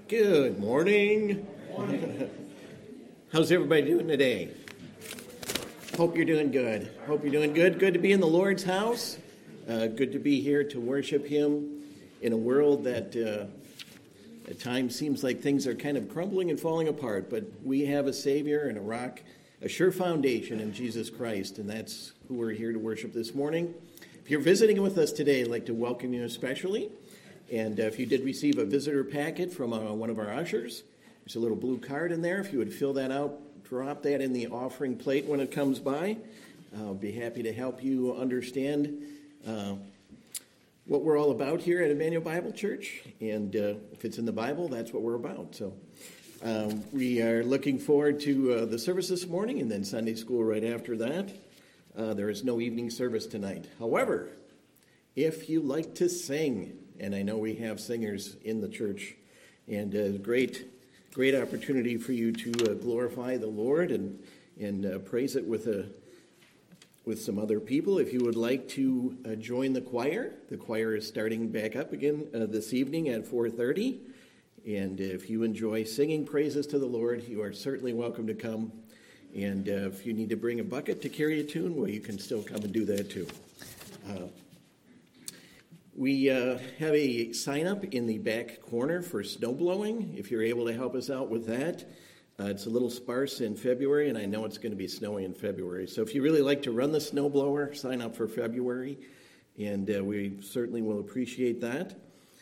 Good morning. How's everybody doing today? Hope you're doing good. Good to be in the Lord's house. Good to be here to worship Him in a world that at times seems like things are kind of crumbling and falling apart. But we have a Savior and a rock, a sure foundation in Jesus Christ, and that's who we're here to worship this morning. If you're visiting with us today, I'd like to welcome you especially. And if you did receive a visitor packet from one of our ushers, there's a little blue card in there. If you would fill that out, drop that in the offering plate when it comes by. I'll be happy to help you understand what we're all about here at Emmanuel Bible Church. And if it's in the Bible, that's what we're about. So we are looking forward to the service this morning and then Sunday school right after that. There is no evening service tonight. However, if you like to sing, and I know we have singers in the church, and a great opportunity for you to glorify the Lord and praise it with some other people. If you would like to join the choir is starting back up again this evening at 4:30. And if you enjoy singing praises to the Lord, you are certainly welcome to come. And if you need to bring a bucket to carry a tune, well, you can still come and do that too. We have a sign-up in the back corner for snow blowing, if you're able to help us out with that. It's a little sparse in February, and I know it's going to be snowy in February. So if you really like to run the snow blower, sign up for February, and we certainly will appreciate that.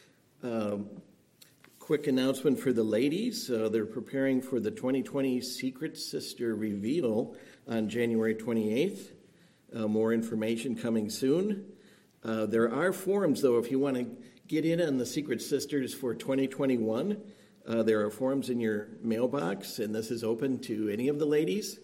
Quick announcement for the ladies. They're preparing for the 2020 Secret Sister Reveal on January 28th. More information coming soon. There are forms, though, if you want to get in on the Secret Sisters for 2021. There are forms in your mailbox, and this is open to any of the ladies.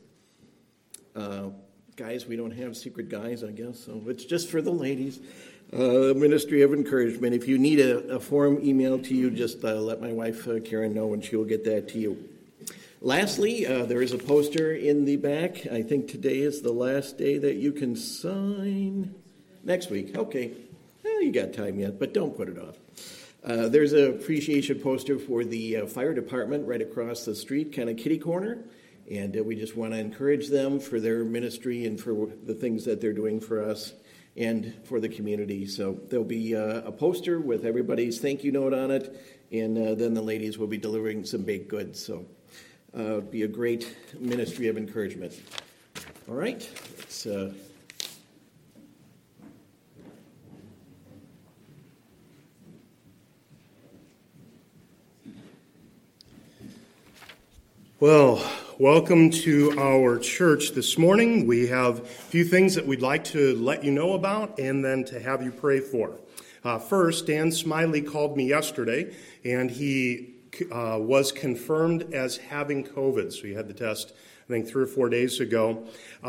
Guys, we don't have secret guys, I guess, so it's just for the ladies. Ministry of Encouragement. If you need a form emailed to you, just let my wife, Karen, know, and she will get that to you. Lastly, there is a poster in the back. I think today is the last day that you can sign. Next week, okay. Well, you got time yet, but don't put it off. There's an appreciation poster for the fire department right across the street, kind of kitty corner, and we just want to encourage them for their ministry and for the things that they're doing for us and for the community. So there'll be a poster with everybody's thank you note on it, and then the ladies will be delivering some baked goods. So it'll be a great ministry of encouragement. All right, let's... Well, welcome to our church this morning. We have a few things that we'd like to let you know about and then to have you pray for. First, Dan Smiley called me yesterday, and he was confirmed as having COVID. So he had the test, I think, 3 or 4 days ago.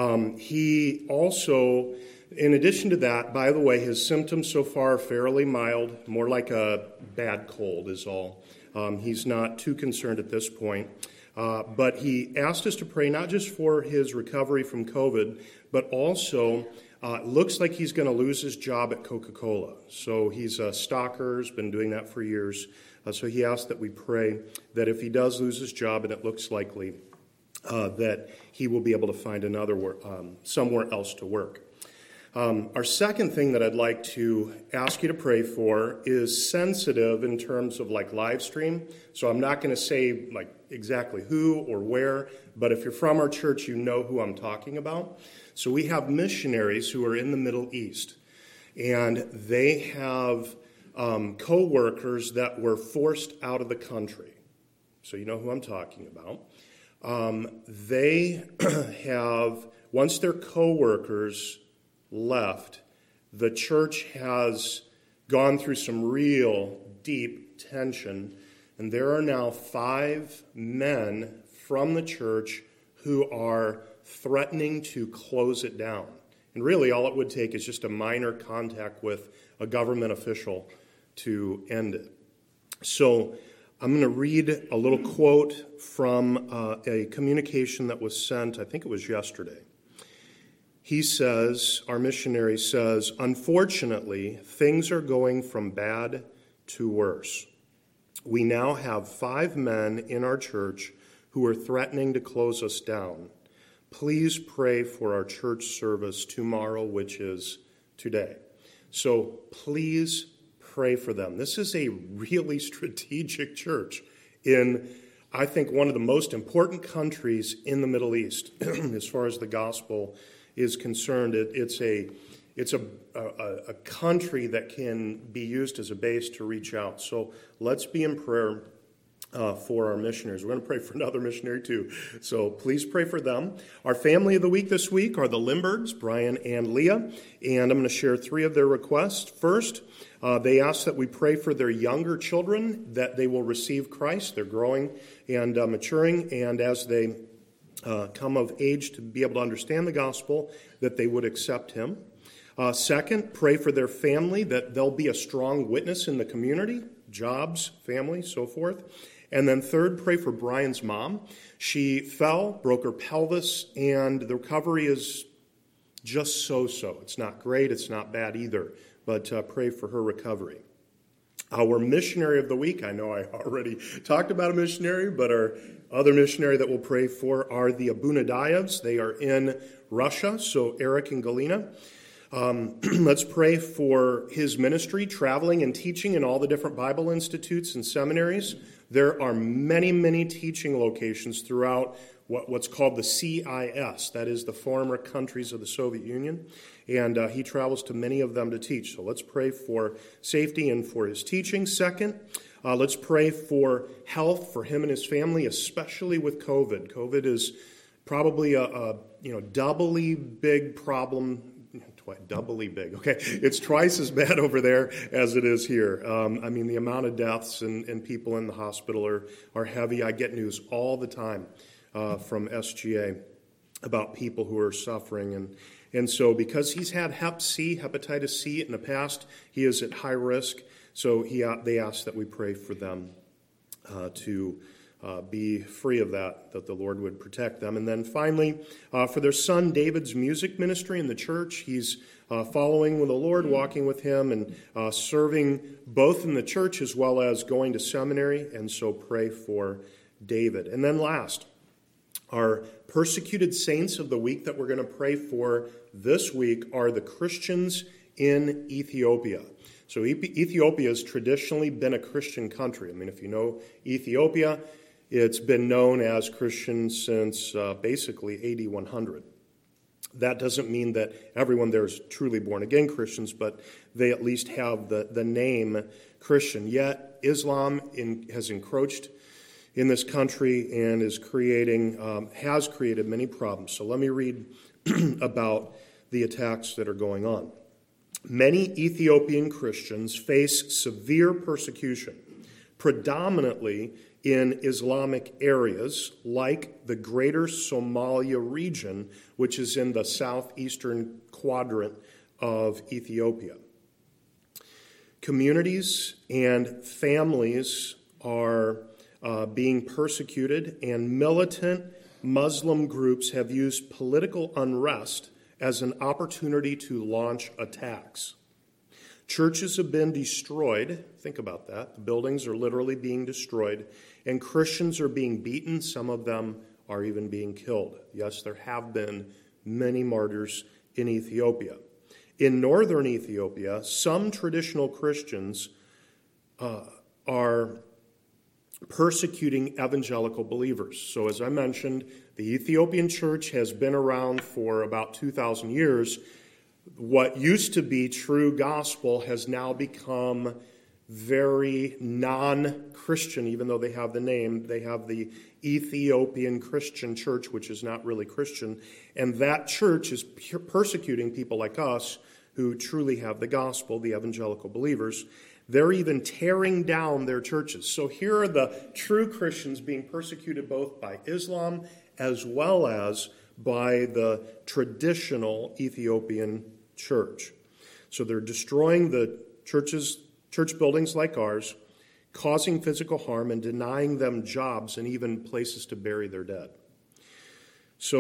He also, in addition to that, by the way, his symptoms so far are fairly mild, more like a bad cold is all. He's not too concerned at this point. But he asked us to pray not just for his recovery from COVID, but also looks like he's going to lose his job at Coca-Cola. So he's a stocker, has been doing that for years. So he asked that we pray that if he does lose his job, and it looks likely, that he will be able to find another somewhere else to work. Our second thing that I'd like to ask you to pray for is sensitive in terms of like live stream. So I'm not going to say like exactly who or where, but if you're from our church, you know who I'm talking about. So we have missionaries who are in the Middle East, and they have co-workers that were forced out of the country. So you know who I'm talking about. They have, once their co-workers left, the church has gone through some real deep tension, and there are now 5 men from the church who are threatening to close it down. And really all it would take is just a minor contact with a government official to end it. So I'm going to read a little quote from a communication that was sent, I think it was yesterday. He says, our missionary says, unfortunately, things are going from bad to worse. We now have 5 men in our church who are threatening to close us down. Please pray for our church service tomorrow, which is today. So please pray for them. This is a really strategic church in, I think, one of the most important countries in the Middle East as far as the gospel is concerned. It's a country that can be used as a base to reach out. So let's be in prayer for our missionaries. We're going to pray for another missionary too. So please pray for them. Our family of the week this week are the Limbergs, Brian and Leah. And I'm going to share 3 of their requests. First, they ask that we pray for their younger children, that they will receive Christ. They're growing and maturing. And as they come of age to be able to understand the gospel, that they would accept him. Second, pray for their family, that they'll be a strong witness in the community, jobs, family, so forth. And then third, pray for Brian's mom. She fell, broke her pelvis, and the recovery is just so-so. It's not great, it's not bad either, but pray for her recovery. Our missionary of the week, I know I already talked about a missionary, but our other missionary that we'll pray for are the Abunadayevs. They are in Russia, so Eric and Galina. Let's pray for his ministry, traveling and teaching in all the different Bible institutes and seminaries. There are many, many teaching locations throughout what's called the CIS, that is the former countries of the Soviet Union, and he travels to many of them to teach. So let's pray for safety and for his teaching. Second, let's pray for health for him and his family, especially with COVID. COVID is probably a doubly big problem. Doubly big. Okay, it's twice as bad over there as it is here. The amount of deaths and people in the hospital are heavy. I get news all the time from SGA about people who are suffering. And so because he's had hepatitis C in the past, he is at high risk. So they ask that we pray for them to be free of that the Lord would protect them. And then finally, for their son David's music ministry in the church, he's following with the Lord, walking with him, and serving both in the church as well as going to seminary, and so pray for David. And then last, our persecuted saints of the week that we're going to pray for this week are the Christians in Ethiopia. So Ethiopia has traditionally been a Christian country. If you know Ethiopia, it's been known as Christian since basically AD 100. That doesn't mean that everyone there is truly born-again Christians, but they at least have the name Christian. Yet Islam has encroached in this country and has created many problems. So let me read about the attacks that are going on. Many Ethiopian Christians face severe persecution, predominantly in Islamic areas like the greater Somalia region, which is in the southeastern quadrant of Ethiopia. Communities and families are being persecuted, and militant Muslim groups have used political unrest as an opportunity to launch attacks. Churches have been destroyed. Think about that. The buildings are literally being destroyed, and Christians are being beaten. Some of them are even being killed. Yes, there have been many martyrs in Ethiopia. In northern Ethiopia, some traditional Christians are persecuting evangelical believers. So as I mentioned, the Ethiopian church has been around for about 2,000 years. What used to be true gospel has now become very non-Christian, even though they have the name. They have the Ethiopian Christian Church, which is not really Christian. And that church is persecuting people like us who truly have the gospel, the evangelical believers. They're even tearing down their churches. So here are the true Christians being persecuted both by Islam as well as by the traditional Ethiopian church. So they're destroying the church buildings like ours, causing physical harm and denying them jobs and even places to bury their dead. So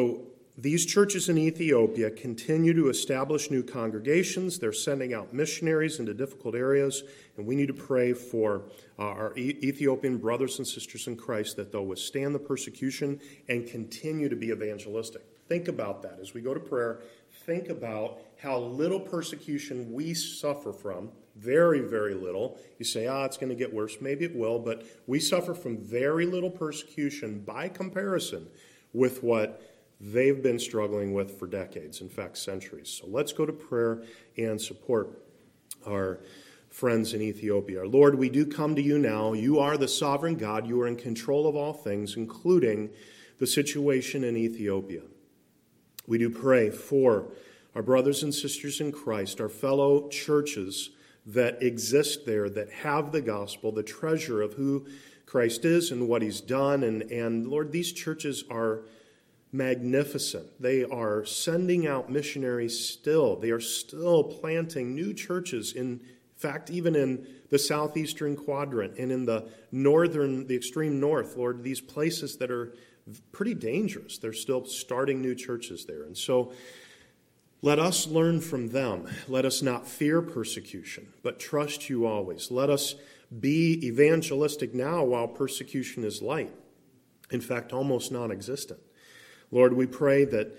these churches in Ethiopia continue to establish new congregations. They're sending out missionaries into difficult areas, and we need to pray for our Ethiopian brothers and sisters in Christ that they'll withstand the persecution and continue to be evangelistic. Think about that as we go to prayer. Think about how little persecution we suffer from. Very, very little. You say, it's going to get worse. Maybe it will, but we suffer from very little persecution by comparison with what they've been struggling with for decades, in fact, centuries. So let's go to prayer and support our friends in Ethiopia. Lord, we do come to you now. You are the sovereign God. You are in control of all things, including the situation in Ethiopia. We do pray for our brothers and sisters in Christ, our fellow churches that exist there, that have the gospel, the treasure of who Christ is and what he's done. And Lord, these churches are magnificent. They are sending out missionaries still. They are still planting new churches. In fact, even in the southeastern quadrant and in the extreme north, Lord, these places that are pretty dangerous, they're still starting new churches there. And so let us learn from them. Let us not fear persecution, but trust you always. Let us be evangelistic now while persecution is light. In fact, almost non-existent. Lord, we pray that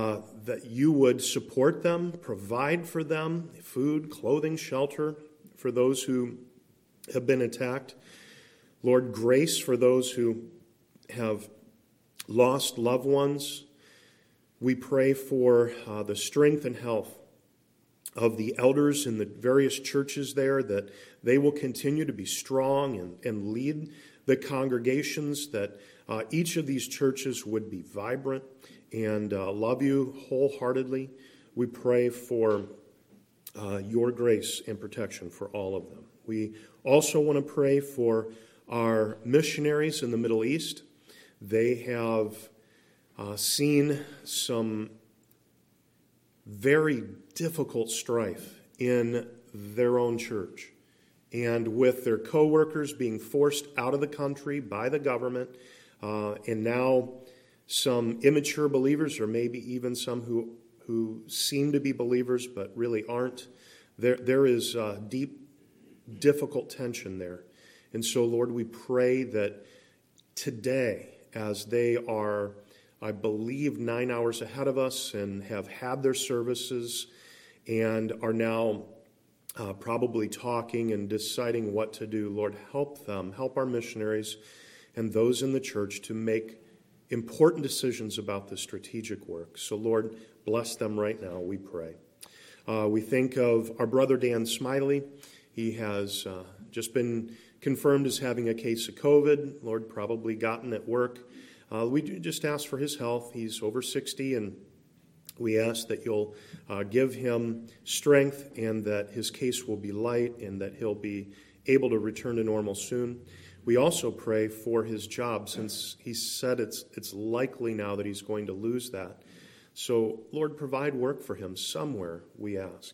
you would support them, provide for them food, clothing, shelter for those who have been attacked. Lord, grace for those who have lost loved ones. We pray for the strength and health of the elders in the various churches there, that they will continue to be strong and lead the congregations, that each of these churches would be vibrant and love you wholeheartedly. We pray for your grace and protection for all of them. We also want to pray for our missionaries in the Middle East. They have seen some very difficult strife in their own church, and with their co-workers being forced out of the country by the government, and now some immature believers, or maybe even some who seem to be believers but really aren't. There is deep, difficult tension there. And so, Lord, we pray that today, as they are, I believe, 9 hours ahead of us and have had their services and are now probably talking and deciding what to do, Lord, help them, help our missionaries and those in the church to make important decisions about the strategic work. So, Lord, bless them right now, we pray. We think of our brother Dan Smiley. He has just been confirmed as having a case of COVID. Lord, probably gotten at work. We do just ask for his health. He's over 60, and we ask that you'll give him strength and that his case will be light and that he'll be able to return to normal soon. We also pray for his job, since he said it's likely now that he's going to lose that. So, Lord, provide work for him somewhere, we ask.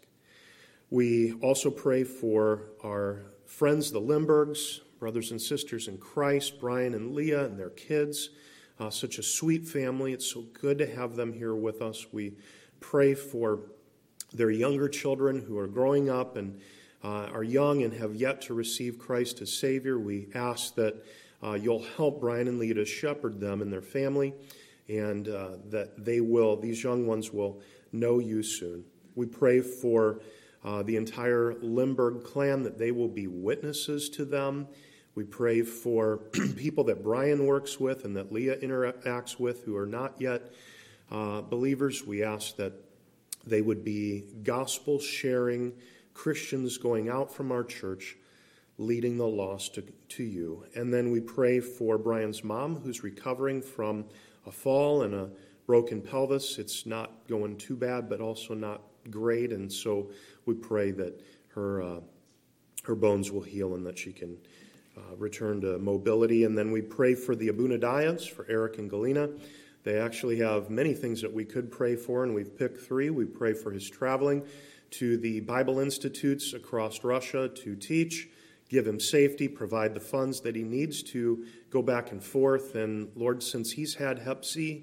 We also pray for our friends, the Limburgs, brothers and sisters in Christ, Brian and Leah and their kids. Such a sweet family. It's so good to have them here with us. We pray for their younger children who are growing up and are young and have yet to receive Christ as Savior. We ask that you'll help Brian and Leah to shepherd them and their family, and that these young ones will know you soon. We pray for the entire Limburg clan, that they will be witnesses to them. We pray for people that Brian works with and that Leah interacts with who are not yet believers. We ask that they would be gospel-sharing Christians going out from our church, leading the lost to you. And then we pray for Brian's mom, who's recovering from a fall and a broken pelvis. It's not going too bad, but also not great. And so we pray that her bones will heal and that she can return to mobility. And then we pray for the Abunadayas, for Eric and Galena. They actually have many things that we could pray for, and we've picked three. We pray for his traveling to the Bible institutes across Russia to teach, give him safety, provide the funds that he needs to go back and forth. And Lord, since he's had Hep C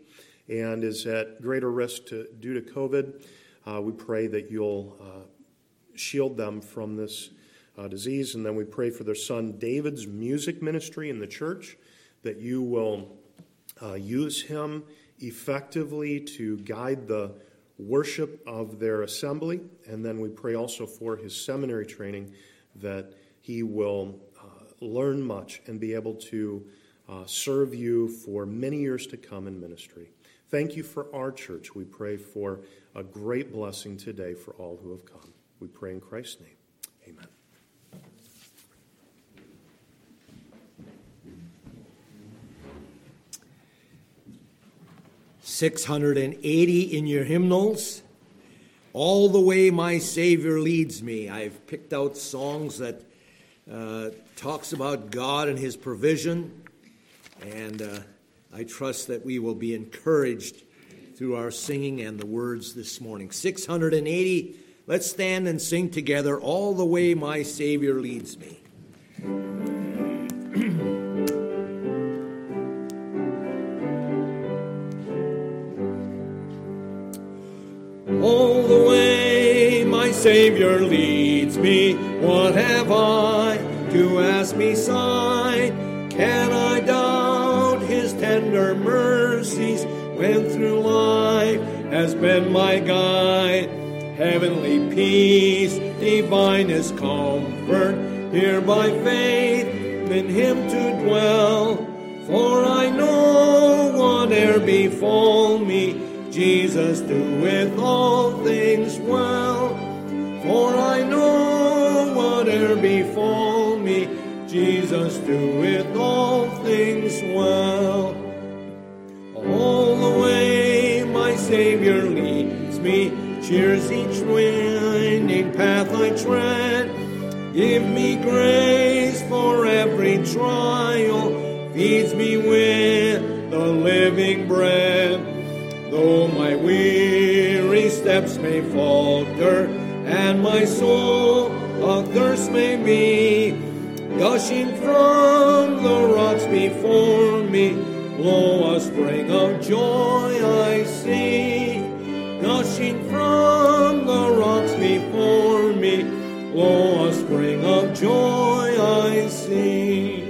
and is at greater risk due to COVID. We pray that you'll shield them from this disease. And then we pray for their son David's music ministry in the church, that you will use him effectively to guide the worship of their assembly. And then we pray also for his seminary training, that he will learn much and be able to serve you for many years to come in ministry. Thank you for our church. We pray for a great blessing today for all who have come. We pray in Christ's name. Amen. "680 in your hymnals, All the Way My Savior Leads Me." I've picked out songs that talks about God and his provision, and I trust that we will be encouraged through our singing and the words this morning. 680, let's stand and sing together, "All the Way My Savior Leads Me." All the way my Savior leads me, what have I to ask beside? Can I doubt his tender mercies when through life has been my guide? Heavenly peace, divinest comfort, here by faith in him to dwell. For I know whate'er befall me, Jesus doeth all things well. For I know whate'er befall me, Jesus doeth all things well. All the way my Savior leads me, cheers each winding path I tread. Give me grace for every trial, feeds me with the living bread. Though my weary steps may falter, and my soul athirst may be, gushing from the rocks before me, lo, a spring of joy I see. Gushing from the rocks before me, lo, a spring of joy I see.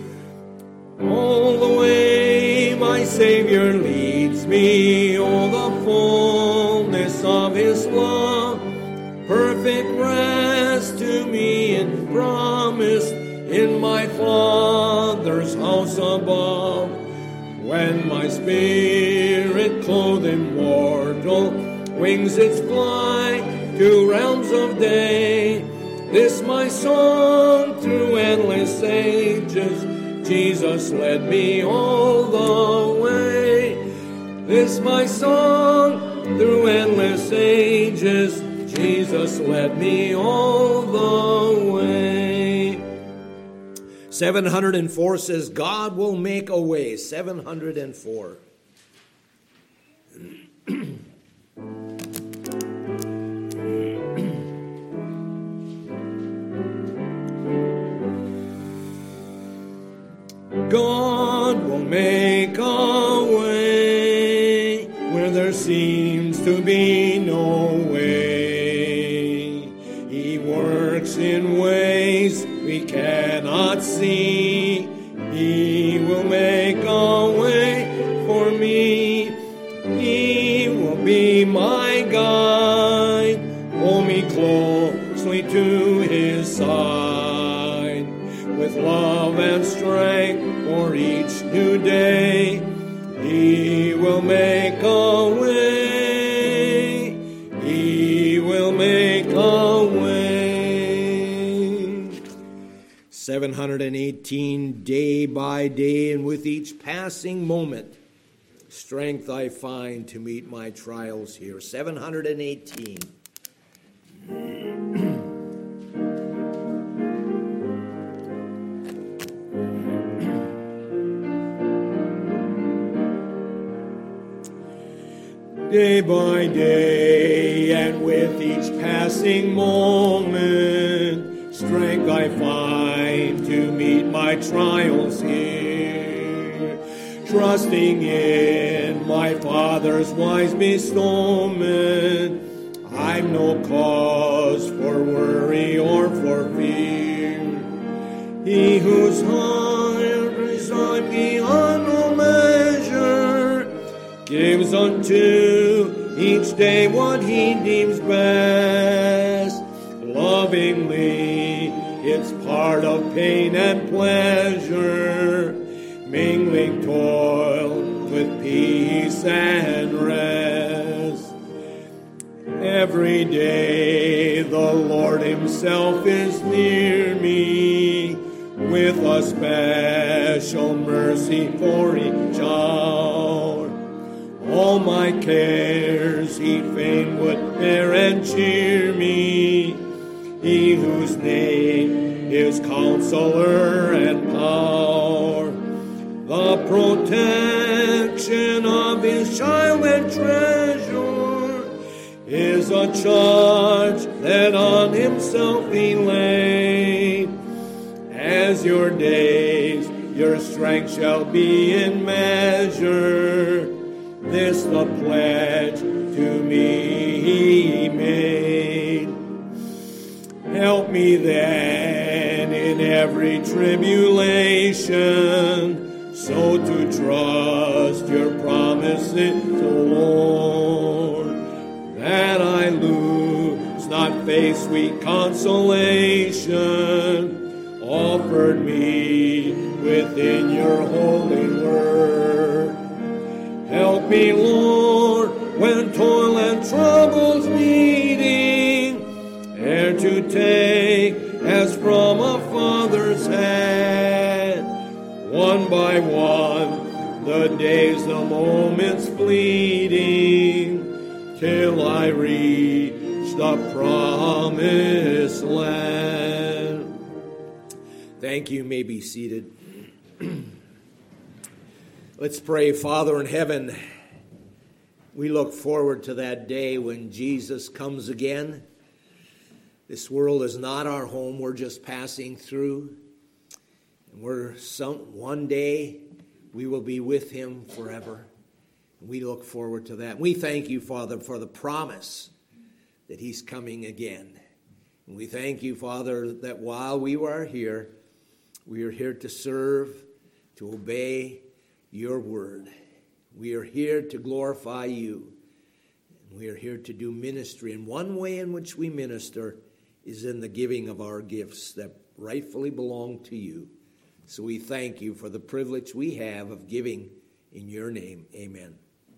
All the way my Savior leads me, oh, the fullness of his love, perfect rest to me and promised in my Father's house above. When my spirit, clothed immortal, wings its flight to realms of day, this my song through endless ages, Jesus led me all the way. This my song through endless ages, Jesus led me all the way. 704 says, God will make a way. 704. God will make a way where there seems to be no way. He works in ways we cannot see. He will make a way for me. He will be my guide, hold me closely to his side, with love and strength for each new day. He will make a way. He will make a way. 718, day by day, and with each passing moment, strength I find to meet my trials here. 718. Day by day, and with each passing moment, strength I find to meet my trials here. trusting in my Father's wise bestowment. I've no cause for worry or for fear. He whose heart is high beyond all measure gives unto each day what he deems best. Lovingly, it's part of pain and pleasure, mingling toil with peace and rest. Every day the Lord himself is near me, with a special mercy for each hour. All my cares he fain would bear and cheer me, he whose name is Counselor and Power. The protection of his child and treasure is a charge that on himself he laid. As your days, your strength shall be in measure. This the pledge to me he made. Help me then in every tribulation, so to trust your promises, O Lord, that I lose not faith's sweet consolation, offered me within your holy word. Help me, Lord, when toil and troubles meeting, ere to take as from a father's hand, one by one, the days, the moments fleeting, till I reach the promised land. Thank you. You may be seated. Let's pray. Father in heaven, we look forward to that day when Jesus comes again. This world is not our home. We're just passing through. And one day we will be with him forever. We look forward to that. We thank you, Father, for the promise that he's coming again. And we thank you, Father, that while we are here to serve, to obey your word. We are here to glorify you. And we are here to do ministry. And one way in which we minister is in the giving of our gifts that rightfully belong to you. So we thank you for the privilege we have of giving in your name. Amen.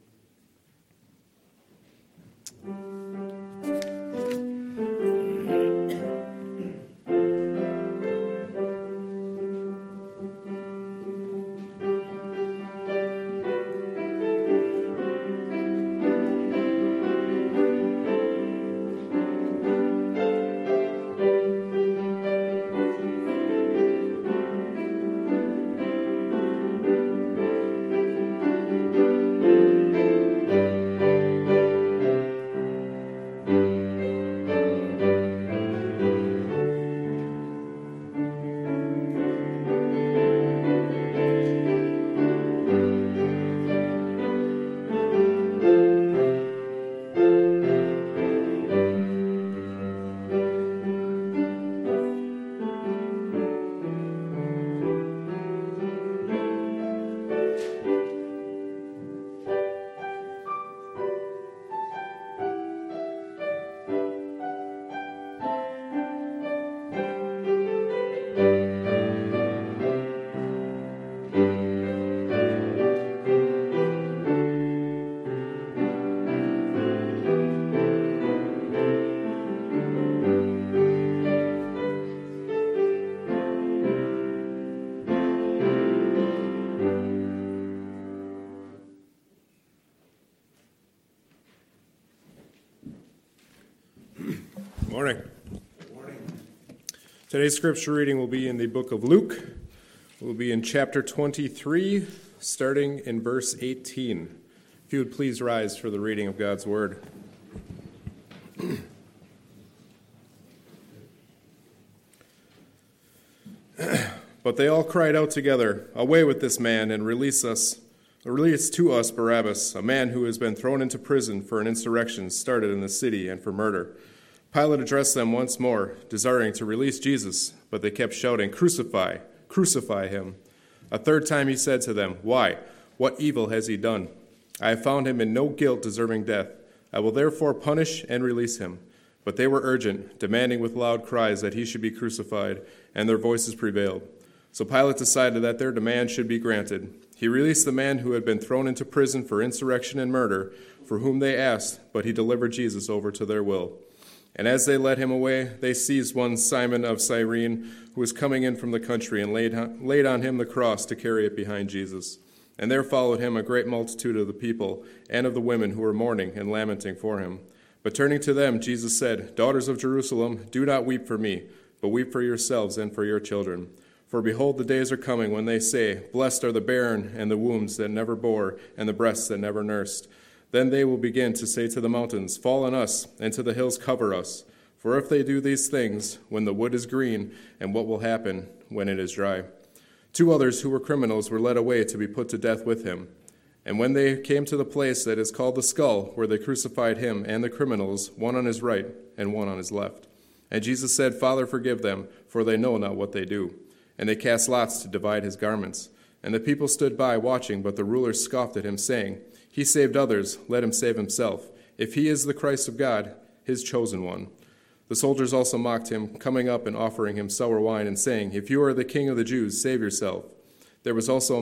Morning. Today's scripture reading will be in the book of Luke. We'll be in chapter 23, starting in verse 18. If you would please rise for the reading of God's word. But they all cried out together, "Away with this man, and release us, Release to us Barabbas, a man who has been thrown into prison for an insurrection started in the city and for murder." Pilate addressed them once more, desiring to release Jesus, but they kept shouting, "Crucify, crucify him." A third time he said to them, "Why? What evil has he done? I have found him in no guilt deserving death. I will therefore punish and release him." But they were urgent, demanding with loud cries that he should be crucified, and their voices prevailed. So Pilate decided that their demand should be granted. He released the man who had been thrown into prison for insurrection and murder, for whom they asked, but he delivered Jesus over to their will. And as they led him away, they seized one Simon of Cyrene, who was coming in from the country, and laid on him the cross to carry it behind Jesus. And there followed him a great multitude of the people and of the women who were mourning and lamenting for him. But turning to them, Jesus said, "Daughters of Jerusalem, do not weep for me, but weep for yourselves and for your children. For behold, the days are coming when they say, 'Blessed are the barren and the wombs that never bore and the breasts that never nursed.' Then they will begin to say to the mountains, 'Fall on us,' and to the hills, 'Cover us.' For if they do these things when the wood is green, and what will happen when it is dry?" 2 others who were criminals were led away to be put to death with him. And when they came to the place that is called the Skull, where they crucified him and the criminals, one on his right and one on his left. And Jesus said, "Father, forgive them, for they know not what they do." And they cast lots to divide his garments. And the people stood by watching, but the rulers scoffed at him, saying, "He saved others, let him save himself. If he is the Christ of God, his chosen one." The soldiers also mocked him, coming up and offering him sour wine, and saying, "If you are the king of the Jews, save yourself." There was also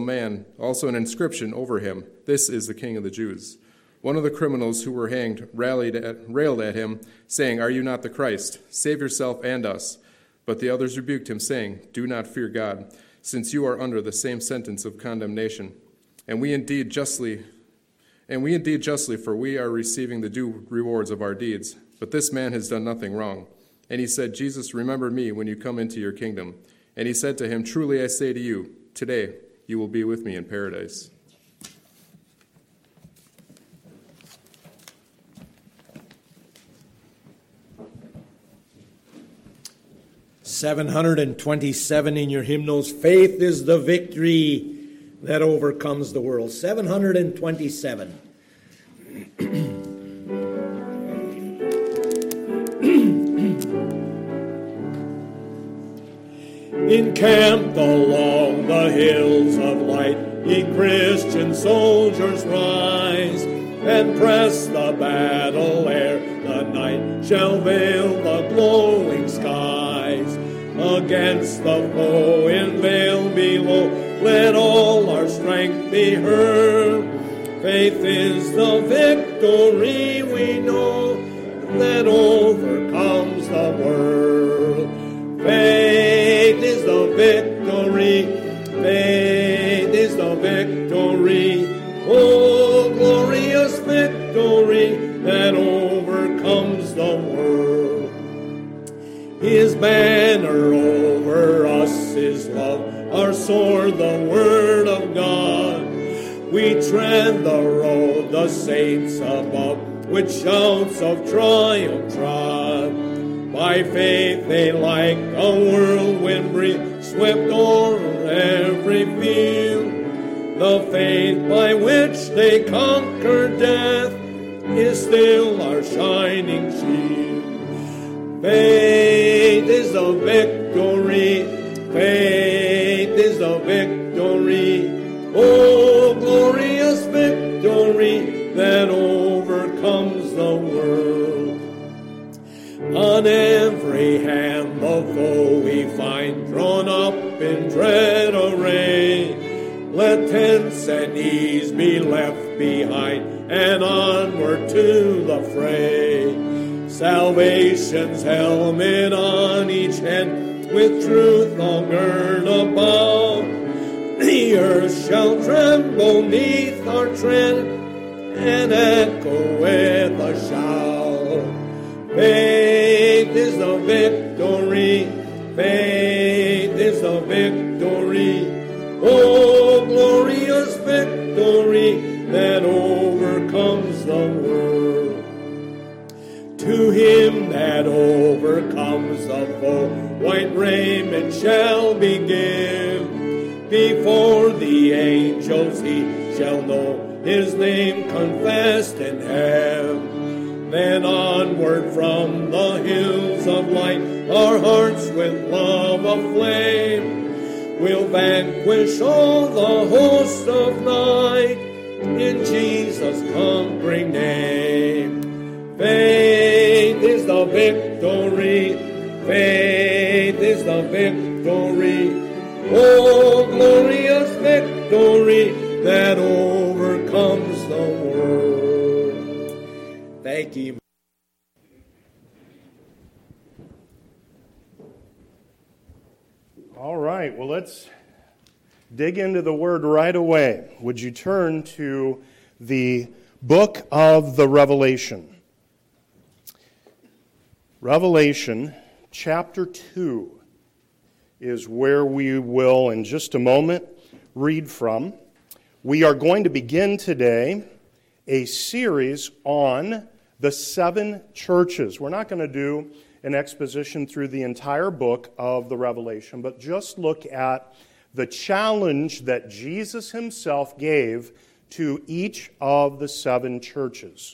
an inscription over him, "This is the King of the Jews." One of the criminals who were hanged railed at him, saying, "Are you not the Christ? Save yourself and us." But the others rebuked him, saying, "Do not fear God, since you are under the same sentence of condemnation. And we indeed justly, for we are receiving the due rewards of our deeds. But this man has done nothing wrong." And he said, "Jesus, remember me when you come into your kingdom." And he said to him, "Truly I say to you, today you will be with me in paradise." "727 in your hymnals. Faith is the victory that overcomes the world. 727. Encamped along the hills of light, ye Christian soldiers rise, and press the battle ere the night shall veil the glowing skies. Against the foe in vale below, let all our strength be heard. Faith is the victory we know that overcomes the world. Faith is the victory, faith is the victory, oh glorious victory that overcomes the world. His banner over us is love, our sword the word of God. We tread the road the saints above with shouts of triumph trod. By faith they like a whirlwind breeze swept o'er every field. The faith by which they conquer death is still our shining shield. Faith is the victory, faith is the victory, oh glorious victory that overcomes the world. On every hand the foe we find drawn up in dread array. Let tents and ease be left behind, and onward to the fray. Salvation's helmet on each head, with truth all girt about. The earth shall tremble neath our tread, and echo with a shout. Faith is the victory, faith is the victory, oh glorious victory that overcomes the world. To him that overcomes the foe, white raiment shall be given. Before the angels he shall know his name confessed and have. Then onward from the hills of light, our hearts with love aflame, we'll vanquish all the hosts of night in Jesus' conquering name. Faith is the victory, faith is the victory, oh, glorious victory that overcomes the world. Thank you. All right, well, let's dig into the Word right away. Would you turn to the book of the Revelation? Revelation chapter 2 is where we will, in just a moment, read from. We are going to begin today a series on the 7 churches. We're not going to do an exposition through the entire book of the Revelation, but just look at the challenge that Jesus himself gave to each of the 7 churches.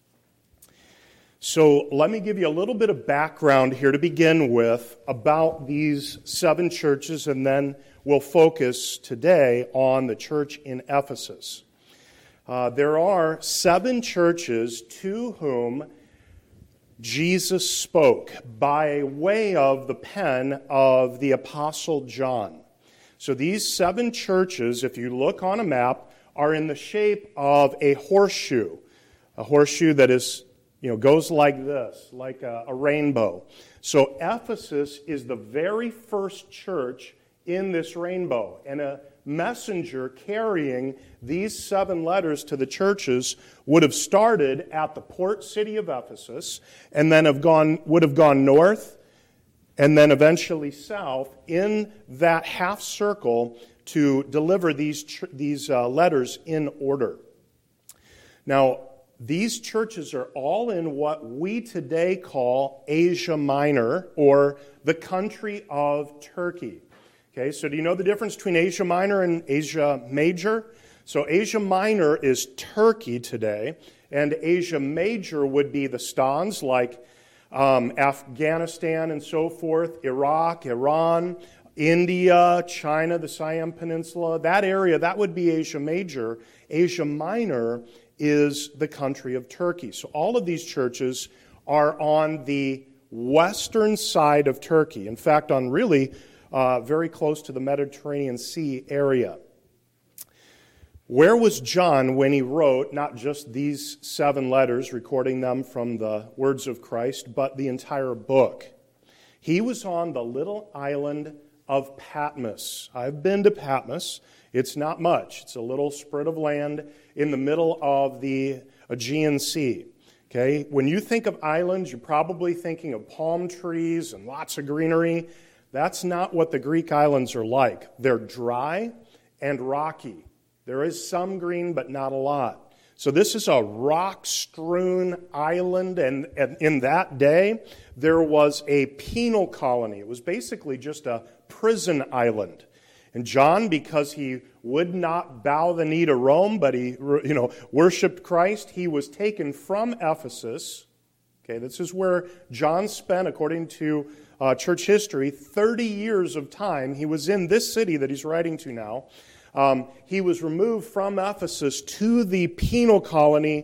So let me give you a little bit of background here to begin with about these 7 churches, and then we'll focus today on the church in Ephesus. There are 7 churches to whom Jesus spoke by way of the pen of the Apostle John. So these 7 churches, if you look on a map, are in the shape of a horseshoe that is, goes like this, like a rainbow. So Ephesus is the very first church in this rainbow, and a messenger carrying these 7 letters to the churches would have started at the port city of Ephesus, and then would have gone north, and then eventually south in that half circle to deliver these letters in order. Now, these churches are all in what we today call Asia Minor, or the country of Turkey. Okay, so do you know the difference between Asia Minor and Asia Major? So Asia Minor is Turkey today, and Asia Major would be the stans like Afghanistan and so forth, Iraq, Iran, India, China, the Siam Peninsula. That area, that would be Asia Major. Asia Minor is the country of Turkey. So all of these churches are on the western side of Turkey. In fact, on really very close to the Mediterranean Sea area. Where was John when he wrote not just these 7 letters, recording them from the words of Christ, but the entire book? He was on the little island of Patmos. I've been to Patmos. It's not much. It's a little spurt of land in the middle of the Aegean Sea. Okay? When you think of islands, you're probably thinking of palm trees and lots of greenery. That's not what the Greek islands are like. They're dry and rocky. There is some green, but not a lot. So this is a rock-strewn island, and in that day, there was a penal colony. It was basically just a prison island. And John, because he would not bow the knee to Rome, but he worshipped Christ, he was taken from Ephesus. Okay, this is where John spent, according to church history, 30 years of time. He was in this city that he's writing to now. He was removed from Ephesus to the penal colony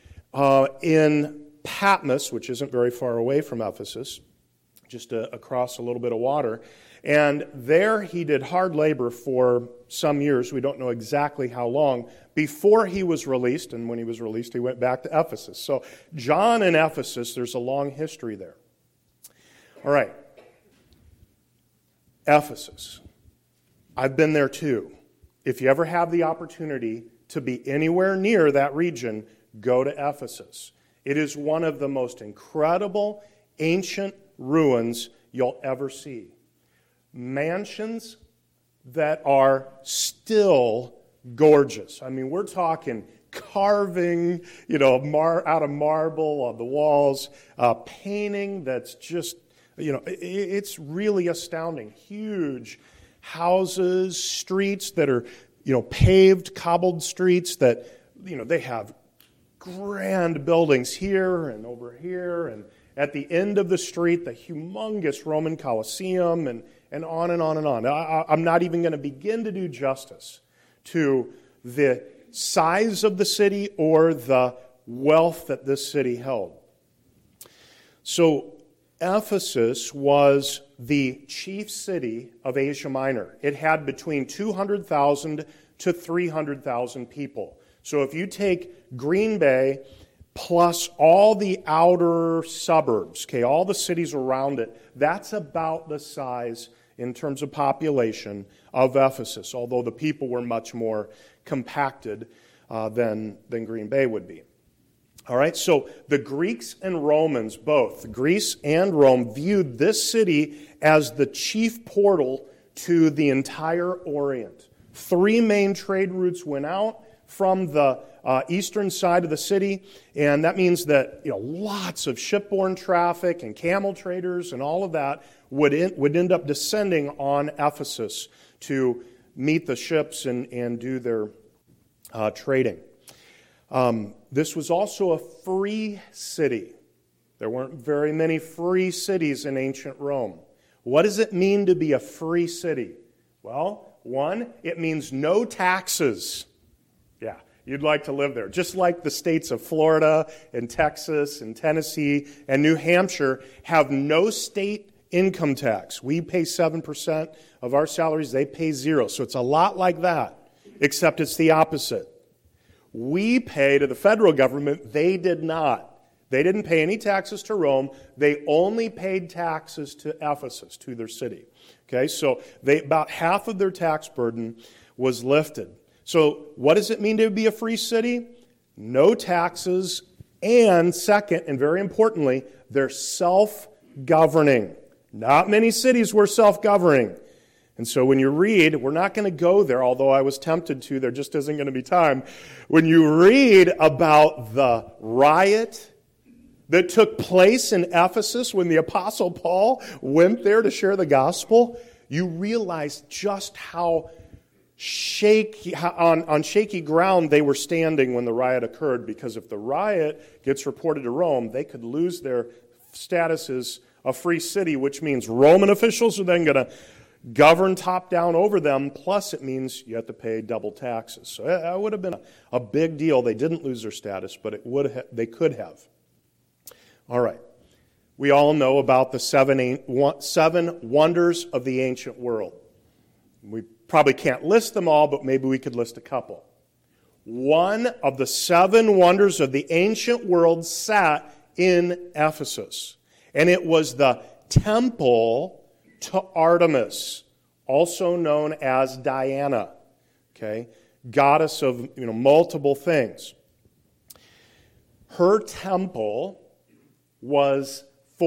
in Patmos, which isn't very far away from Ephesus, just across a little bit of water. And there he did hard labor for some years. We don't know exactly how long, before he was released. And when he was released, he went back to Ephesus. So John in Ephesus, there's a long history there. All right. Ephesus. I've been there too. If you ever have the opportunity to be anywhere near that region, go to Ephesus. It is one of the most incredible ancient ruins you'll ever see. Mansions that are still gorgeous. I mean, we're talking carving, out of marble on the walls, painting that's just, it's really astounding. Huge houses, streets that are, paved, cobbled streets that, they have grand buildings here and over here, and at the end of the street, the humongous Roman Colosseum, and on and on and on. I'm not even going to begin to do justice to the size of the city or the wealth that this city held. So Ephesus was the chief city of Asia Minor. It had between 200,000 to 300,000 people. So if you take Green Bay plus all the outer suburbs, all the cities around it, that's about the size in terms of population of Ephesus, although the people were much more compacted than Green Bay would be. All right, so the Greeks and Romans, both Greece and Rome, viewed this city as the chief portal to the entire Orient. 3 main trade routes went out from the eastern side of the city, and that means that lots of shipborne traffic and camel traders and all of that would end up descending on Ephesus to meet the ships and do their trading. This was also a free city. There weren't very many free cities in ancient Rome. What does it mean to be a free city? Well, 1, it means no taxes. Yeah, you'd like to live there. Just like the states of Florida and Texas and Tennessee and New Hampshire have no state income tax. We pay 7% of our salaries. They pay 0. So it's a lot like that, except it's the opposite. We pay to the federal government. They did not. They didn't pay any taxes to Rome. They only paid taxes to Ephesus, to their city. Okay, so about half of their tax burden was lifted. So what does it mean to be a free city? No taxes, and second, and very importantly, they're self-governing. Not many cities were self-governing. And so when you read, we're not going to go there, although I was tempted to, there just isn't going to be time. When you read about the riot that took place in Ephesus when the Apostle Paul went there to share the gospel, you realize just how on shaky ground they were standing when the riot occurred, because if the riot gets reported to Rome, they could lose their status as a free city, which means Roman officials are then going to govern top-down over them, plus it means you have to pay double taxes. So that would have been a big deal. They didn't lose their status, but they could have. All right. We all know about the seven wonders of the ancient world. We probably can't list them all, but maybe we could list a couple. One of the 7 wonders of the ancient world sat in Ephesus, and it was the temple to Artemis, also known as Diana, okay, goddess of multiple things. Her temple was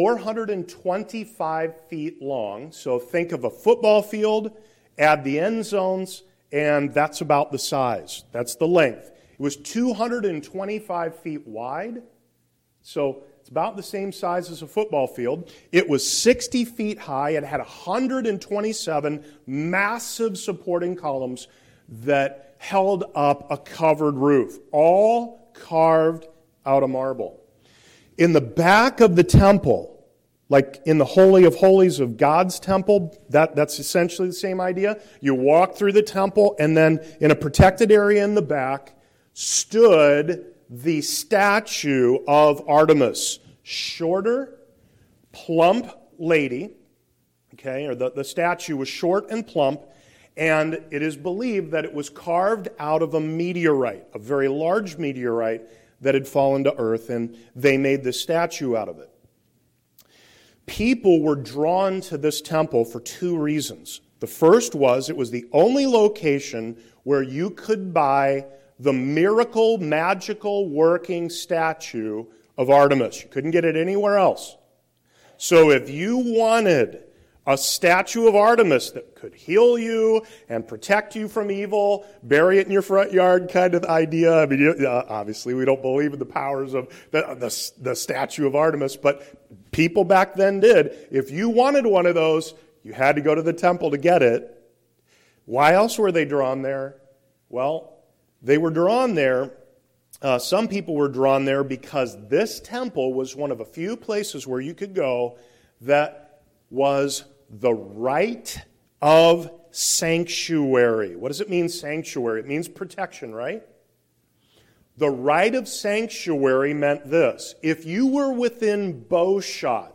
425 feet long, so think of a football field, add the end zones, and that's about the size. That's the length. It was 225 feet wide, so it's about the same size as a football field. It was 60 feet high. It had 127 massive supporting columns that held up a covered roof, all carved out of marble. In the back of the temple, like in the Holy of Holies of God's temple, that's essentially the same idea. You walk through the temple, and then in a protected area in the back stood the statue of Artemis. Shorter, plump lady, okay, or the statue was short and plump, and it is believed that it was carved out of a meteorite, a very large meteorite that had fallen to earth, and they made this statue out of it. People were drawn to this temple for 2 reasons. The first was it was the only location where you could buy the miracle, magical, working statue of Artemis. You couldn't get it anywhere else. So if you wanted a statue of Artemis that could heal you and protect you from evil, bury it in your front yard kind of idea. I mean, obviously we don't believe in the powers of the statue of Artemis, but people back then did. If you wanted one of those, you had to go to the temple to get it. Why else were they drawn there? Well, they were drawn there. Some people were drawn there because this temple was one of a few places where you could go that was the rite of sanctuary. What does it mean, sanctuary? It means protection, right? The rite of sanctuary meant this. If you were within bow shot,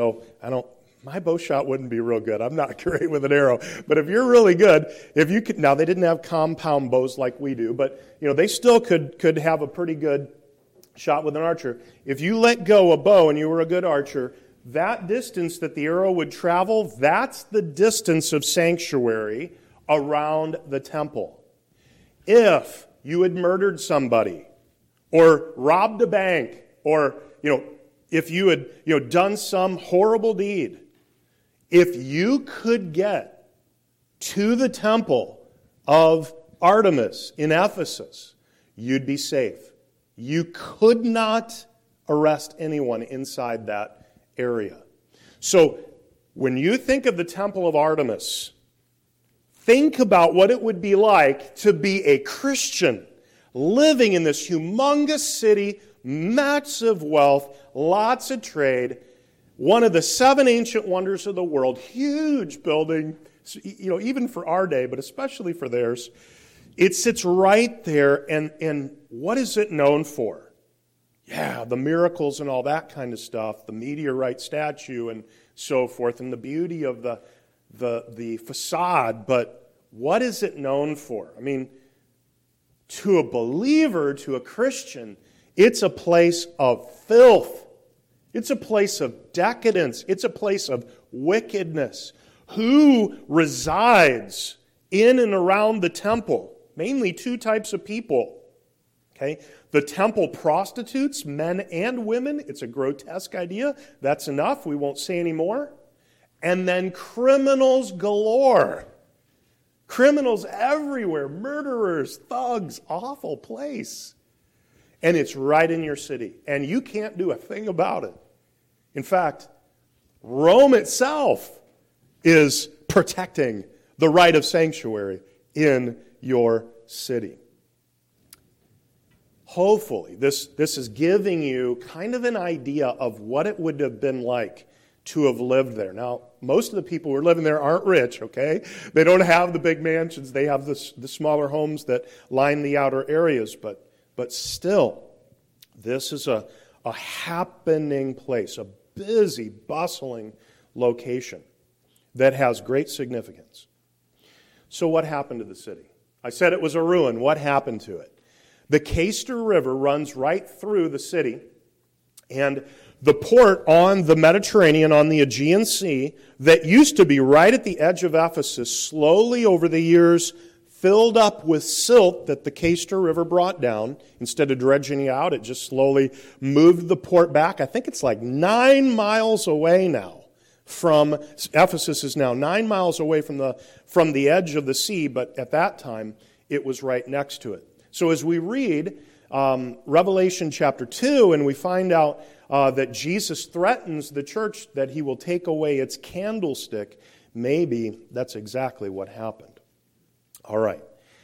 my bow shot wouldn't be real good. I'm not great with an arrow. But if you're really good, now they didn't have compound bows like we do, but they still could have a pretty good shot with an archer. If you let go a bow and you were a good archer, that distance that the arrow would travel, that's the distance of sanctuary around the temple. If you had murdered somebody or robbed a bank or, if you had, done some horrible deed, if you could get to the temple of Artemis in Ephesus, you'd be safe. You could not arrest anyone inside that area. So when you think of the temple of Artemis, think about what it would be like to be a Christian living in this humongous city, massive wealth, lots of trade, one of the 7 ancient wonders of the world, huge building, even for our day, but especially for theirs. It sits right there, and what is it known for? Yeah, the miracles and all that kind of stuff, the meteorite statue and so forth, and the beauty of the facade, but what is it known for? I mean, to a believer, to a Christian, it's a place of filth. It's a place of decadence. It's a place of wickedness. Who resides in and around the temple? Mainly 2 types of people. Okay? The temple prostitutes, men and women. It's a grotesque idea. That's enough. We won't say any more. And then criminals galore. Criminals everywhere. Murderers, thugs. Awful place. And it's right in your city. And you can't do a thing about it. In fact, Rome itself is protecting the right of sanctuary in your city. Hopefully, this is giving you kind of an idea of what it would have been like to have lived there. Now, most of the people who are living there aren't rich, okay? They don't have the big mansions. They have the smaller homes that line the outer areas, but still, this is a happening place, a busy, bustling location that has great significance. So what happened to the city? I said it was a ruin. What happened to it? The Cayster River runs right through the city, and the port on the Mediterranean, on the Aegean Sea, that used to be right at the edge of Ephesus, slowly over the years filled up with silt that the Cayster River brought down. Instead of dredging it out, it just slowly moved the port back. I think it's like 9 miles away now from, Ephesus is now 9 miles away from the edge of the sea, but at that time, it was right next to it. So as we read Revelation chapter 2, and we find out that Jesus threatens the church that he will take away its candlestick, maybe that's exactly what happened. All right.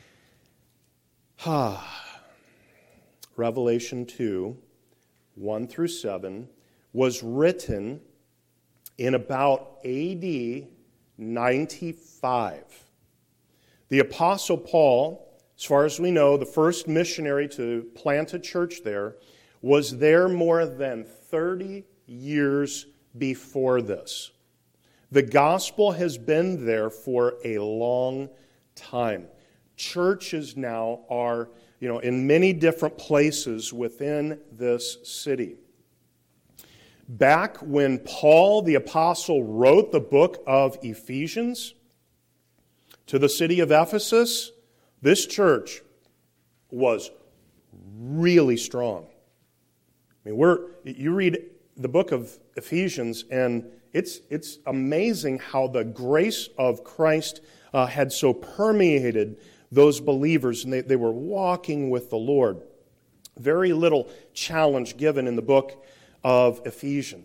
Revelation 2, 1 through 7, was written in about AD 95. The Apostle Paul, as far as we know, the first missionary to plant a church there, was there more than 30 years before this. The gospel has been there for a long time. Churches now are, in many different places within this city. Back when Paul the Apostle wrote the book of Ephesians to the city of Ephesus, this church was really strong. I mean, you read the book of Ephesians, and it's amazing how the grace of Christ had so permeated those believers, and they were walking with the Lord. Very little challenge given in the book of Ephesians.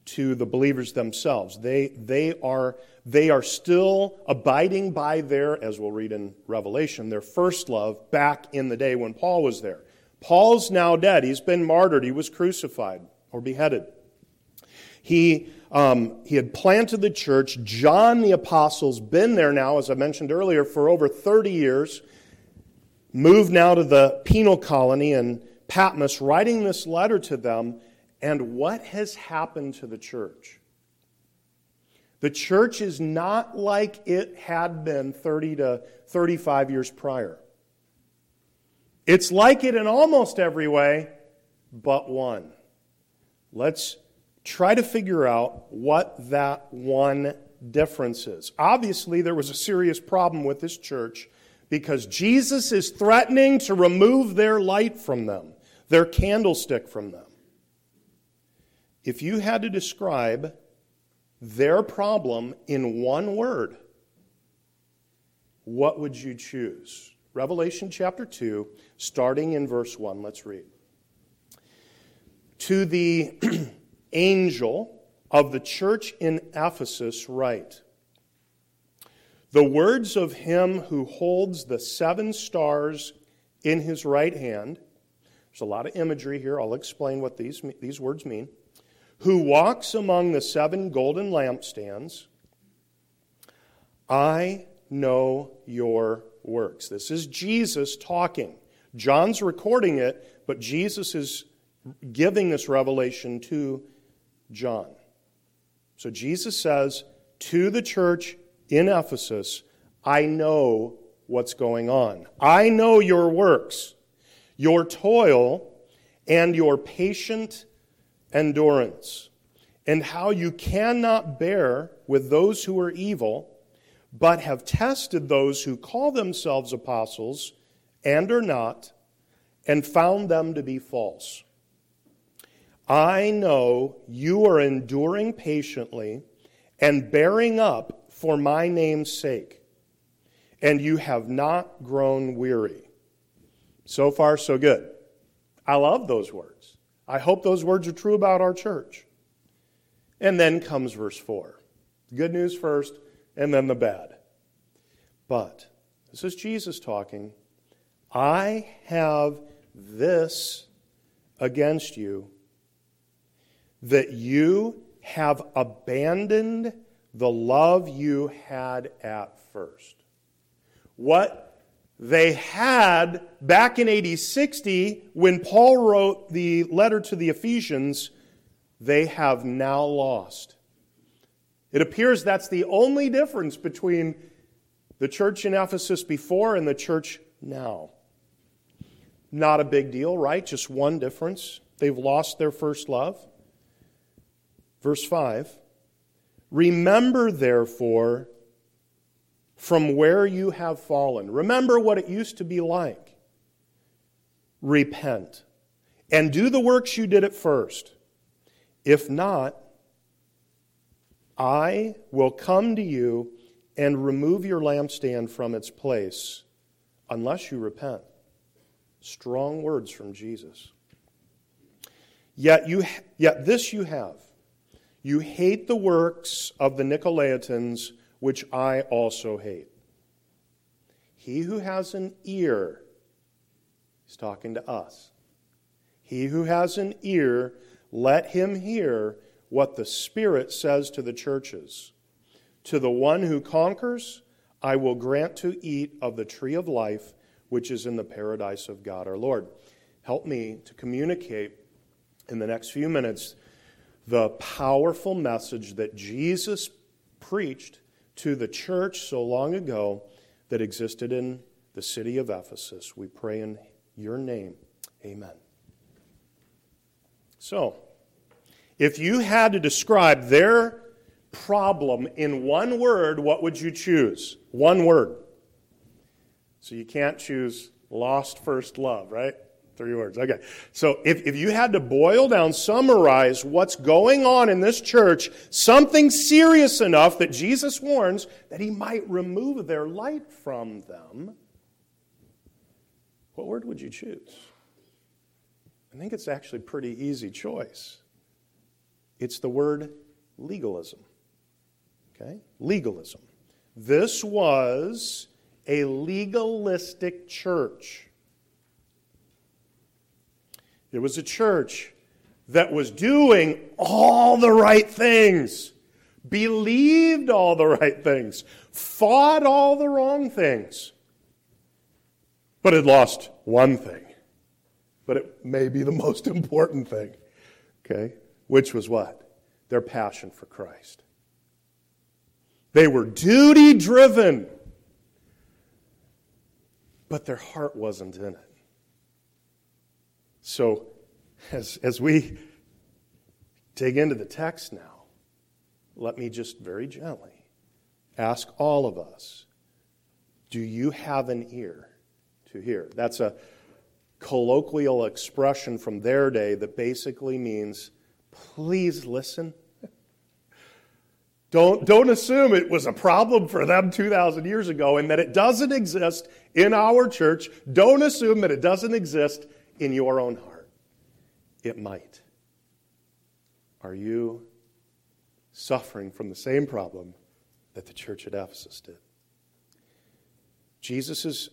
to the believers themselves. They are still abiding by their, as we'll read in Revelation, their first love back in the day when Paul was there. Paul's now dead. He's been martyred. He was crucified or beheaded. He had planted the church. John the Apostle's been there now, as I mentioned earlier, for over 30 years. Moved now to the penal colony in Patmos, writing this letter to them. And what has happened to the church? The church is not like it had been 30 to 35 years prior. It's like it in almost every way, but one. Let's try to figure out what that one difference is. Obviously, there was a serious problem with this church because Jesus is threatening to remove their light from them, their candlestick from them. If you had to describe their problem in one word, what would you choose? Revelation chapter 2, starting in verse 1. Let's read. To the angel of the church in Ephesus write, the words of him who holds the 7 stars in his right hand. There's a lot of imagery here. I'll explain what these words mean. Who walks among the 7 golden lampstands. I know your works. This is Jesus talking. John's recording it, but Jesus is giving this revelation to John. So Jesus says to the church in Ephesus, I know what's going on. I know your works, your toil, and your patient endurance, and how you cannot bear with those who are evil, but have tested those who call themselves apostles and are not, and found them to be false. I know you are enduring patiently and bearing up for my name's sake, and you have not grown weary. So far, so good. I love those words. I hope those words are true about our church. And then comes verse 4. Good news first, and then the bad. But, this is Jesus talking, I have this against you, that you have abandoned the love you had at first. What they had back in AD 60, when Paul wrote the letter to the Ephesians, they have now lost. It appears that's the only difference between the church in Ephesus before and the church now. Not a big deal, right? Just one difference. They've lost their first love. Verse 5, remember therefore from where you have fallen. Remember what it used to be like. Repent. And do the works you did at first. If not, I will come to you and remove your lampstand from its place, unless you repent. Strong words from Jesus. Yet this you have. You hate the works of the Nicolaitans, which I also hate. He who has an ear, he's talking to us. He who has an ear, let him hear what the Spirit says to the churches. To the one who conquers, I will grant to eat of the tree of life, which is in the paradise of God our Lord. Help me to communicate in the next few minutes the powerful message that Jesus preached to the church so long ago that existed in the city of Ephesus. We pray in your name. Amen. So, if you had to describe their problem in one word, what would you choose? One word. So you can't choose lost first love, right? 3 words. Okay. So if you had to boil down, summarize what's going on in this church, something serious enough that Jesus warns that he might remove their light from them, what word would you choose? I think it's actually a pretty easy choice. It's the word legalism. Okay? Legalism. This was a legalistic church. It was a church that was doing all the right things, believed all the right things, fought all the wrong things, but had lost one thing. But it may be the most important thing, okay? Which was what? Their passion for Christ. They were duty-driven, but their heart wasn't in it. So, as we dig into the text now, let me just very gently ask all of us, do you have an ear to hear? That's a colloquial expression from their day that basically means, please listen. Don't assume it was a problem for them 2,000 years ago and that it doesn't exist in our church. Don't assume that it doesn't exist in your own heart. It might. Are you suffering from the same problem that the church at Ephesus did? Jesus is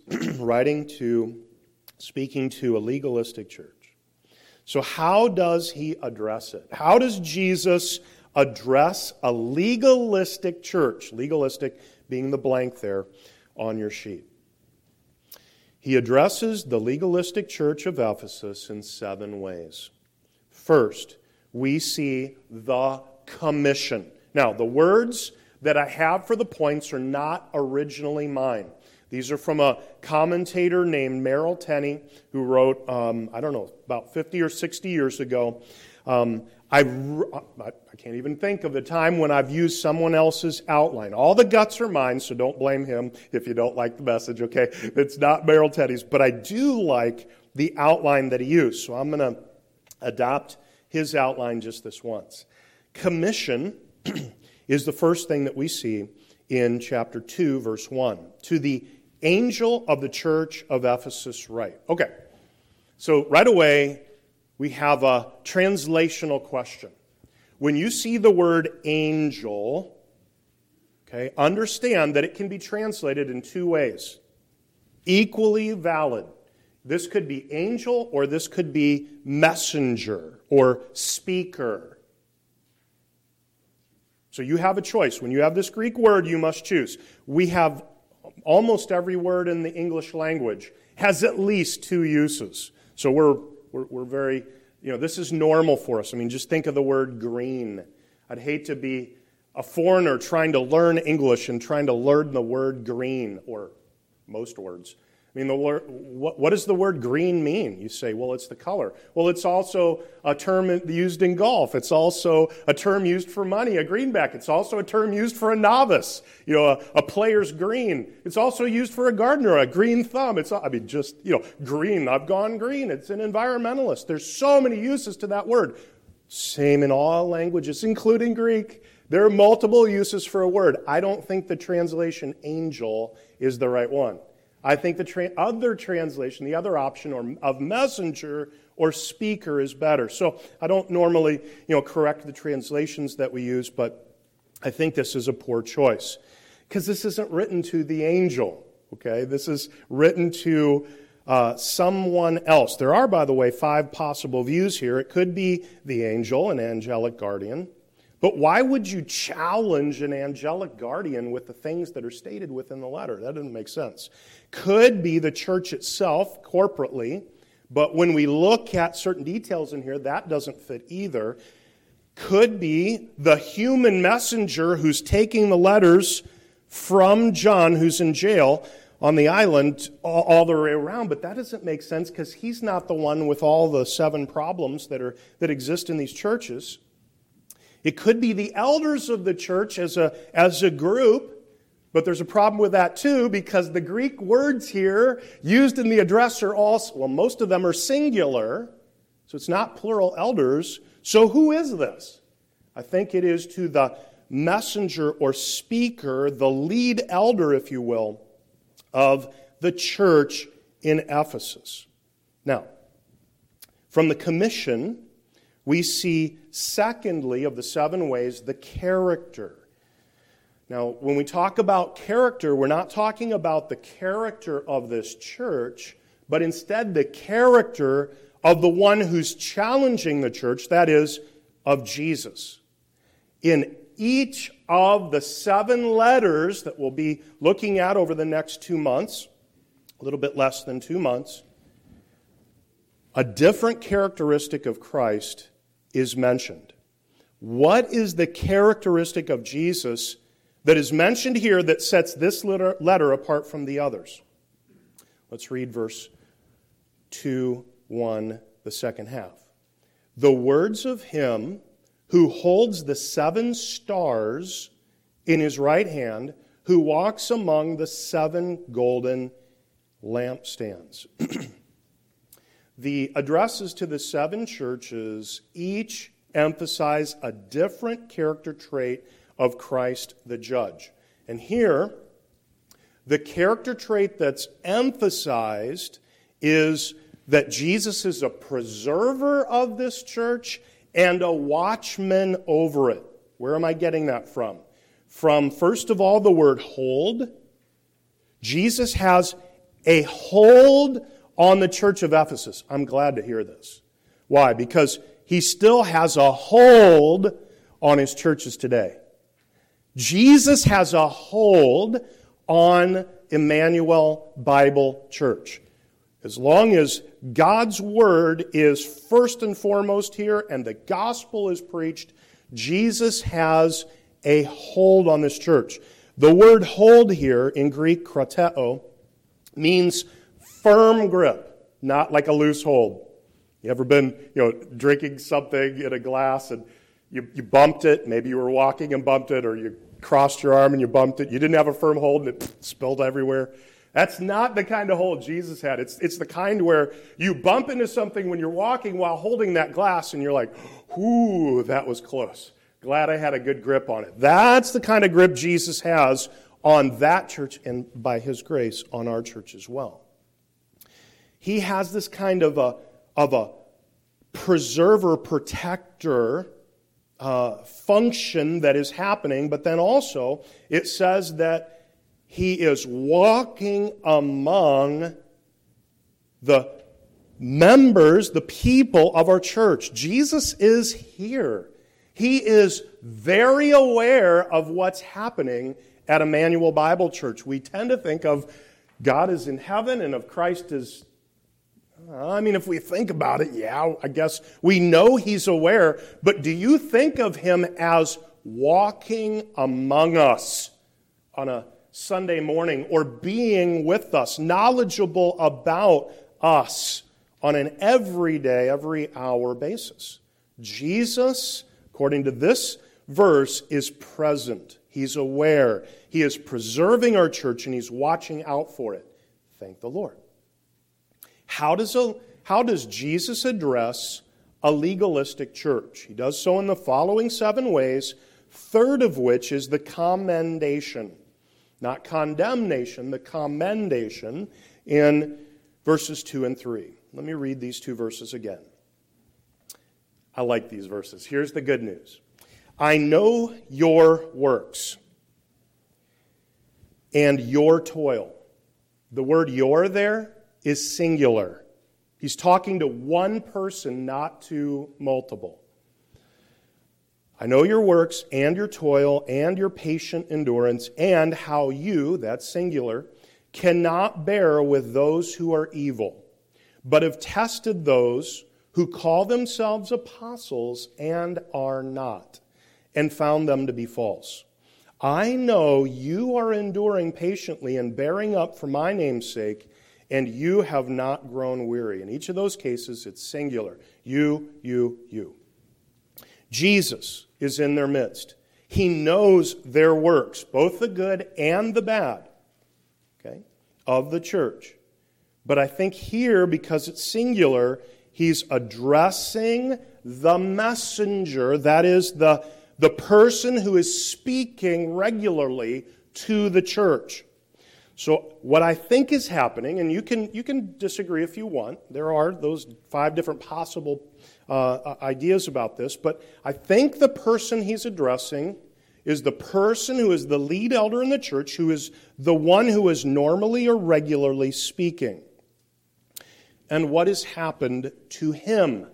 speaking to a legalistic church. So how does he address it? How does Jesus address a legalistic church? Legalistic being the blank there on your sheet. He addresses the legalistic church of Ephesus in 7 ways. First, we see the commission. Now, the words that I have for the points are not originally mine. These are from a commentator named Merrill Tenney, who wrote, about 50 or 60 years ago. I can't even think of the time when I've used someone else's outline. All the guts are mine, so don't blame him if you don't like the message, okay? It's not Merrill Tenney's, but I do like the outline that he used, so I'm going to adopt his outline just this once. Commission is the first thing that we see in chapter 2, verse 1. To the angel of the church of Ephesus write. Okay, so right away, we have a translational question. When you see the word angel, okay, understand that it can be translated in 2 ways. Equally valid. This could be angel or this could be messenger or speaker. So you have a choice. When you have this Greek word, you must choose. We have almost every word in the English language has at least 2 uses. So we're very, this is normal for us. I mean, just think of the word green. I'd hate to be a foreigner trying to learn English and trying to learn the word green, or most words. I mean, what does the word green mean? You say, well, it's the color. Well, it's also a term used in golf. It's also a term used for money, a greenback. It's also a term used for a novice, a player's green. It's also used for a gardener, a green thumb. Green. I've gone green. It's an environmentalist. There's so many uses to that word. Same in all languages, including Greek. There are multiple uses for a word. I don't think the translation angel is the right one. I think the other translation, the other option of messenger or speaker is better. So I don't normally, correct the translations that we use, but I think this is a poor choice. Because this isn't written to the angel, okay? This is written to someone else. There are, by the way, 5 possible views here. It could be the angel, an angelic guardian. But why would you challenge an angelic guardian with the things that are stated within the letter? That doesn't make sense. Could be the church itself, corporately, but when we look at certain details in here, that doesn't fit either. Could be the human messenger who's taking the letters from John, who's in jail on the island, all the way around, but that doesn't make sense because he's not the one with all the 7 problems that exist in these churches. It could be the elders of the church as a group, but there's a problem with that too because the Greek words here used in the address are also, most of them are singular, so it's not plural elders. So who is this? I think it is to the messenger or speaker, the lead elder, if you will, of the church in Ephesus. Now, from the commission, we see, secondly, of the 7 ways, the character. Now, when we talk about character, we're not talking about the character of this church, but instead the character of the one who's challenging the church, that is, of Jesus. In each of the 7 letters that we'll be looking at over the next 2 months, a little bit less than 2 months, a different characteristic of Christ is mentioned. What is the characteristic of Jesus that is mentioned here that sets this letter apart from the others? Let's read verse 2:1, the second half. The words of him who holds the 7 stars in his right hand, who walks among the 7 golden lampstands. The addresses to the 7 churches each emphasize a different character trait of Christ the judge. And here, the character trait that's emphasized is that Jesus is a preserver of this church and a watchman over it. Where am I getting that from? From, first of all, the word hold. Jesus has a hold on the church of Ephesus. I'm glad to hear this. Why? Because he still has a hold on his churches today. Jesus has a hold on Emmanuel Bible Church. As long as God's word is first and foremost here and the gospel is preached, Jesus has a hold on this church. The word hold here in Greek, krateo, means firm grip, not like a loose hold. You ever been, drinking something in a glass and you bumped it, maybe you were walking and bumped it, or you crossed your arm and you bumped it, you didn't have a firm hold and it spilled everywhere? That's not the kind of hold Jesus had. It's the kind where you bump into something when you're walking while holding that glass and you're like, ooh, that was close. Glad I had a good grip on it. That's the kind of grip Jesus has on that church and by his grace on our church as well. He has this kind of a preserver, protector function that is happening, but then also it says that he is walking among the members, the people of our church. Jesus is here. He is very aware of what's happening at Emmanuel Bible Church. We tend to think of God is in heaven and of Christ is, if we think about it, I guess we know he's aware, but do you think of him as walking among us on a Sunday morning or being with us, knowledgeable about us on an everyday, every hour basis? Jesus, according to this verse, is present. He's aware. He is preserving our church and he's watching out for it. Thank the Lord. How does Jesus address a legalistic church? He does so in the following 7 ways, third of which is the commendation. Not condemnation, the commendation in verses 2 and 3. Let me read these 2 verses again. I like these verses. Here's the good news. I know your works and your toil. The word your there is singular. He's talking to one person, not to multiple. I know your works and your toil and your patient endurance and how you, that's singular, cannot bear with those who are evil, but have tested those who call themselves apostles and are not, and found them to be false. I know you are enduring patiently and bearing up for my name's sake, and you have not grown weary. In each of those cases, it's singular. You. Jesus is in their midst. He knows their works, both the good and the bad, of the church. But I think here, because it's singular, he's addressing the messenger, that is the person who is speaking regularly to the church. So what I think is happening, and you can disagree if you want, there are those 5 different possible ideas about this, but I think the person he's addressing is the person who is the lead elder in the church, who is the one who is normally or regularly speaking. And what has happened to him?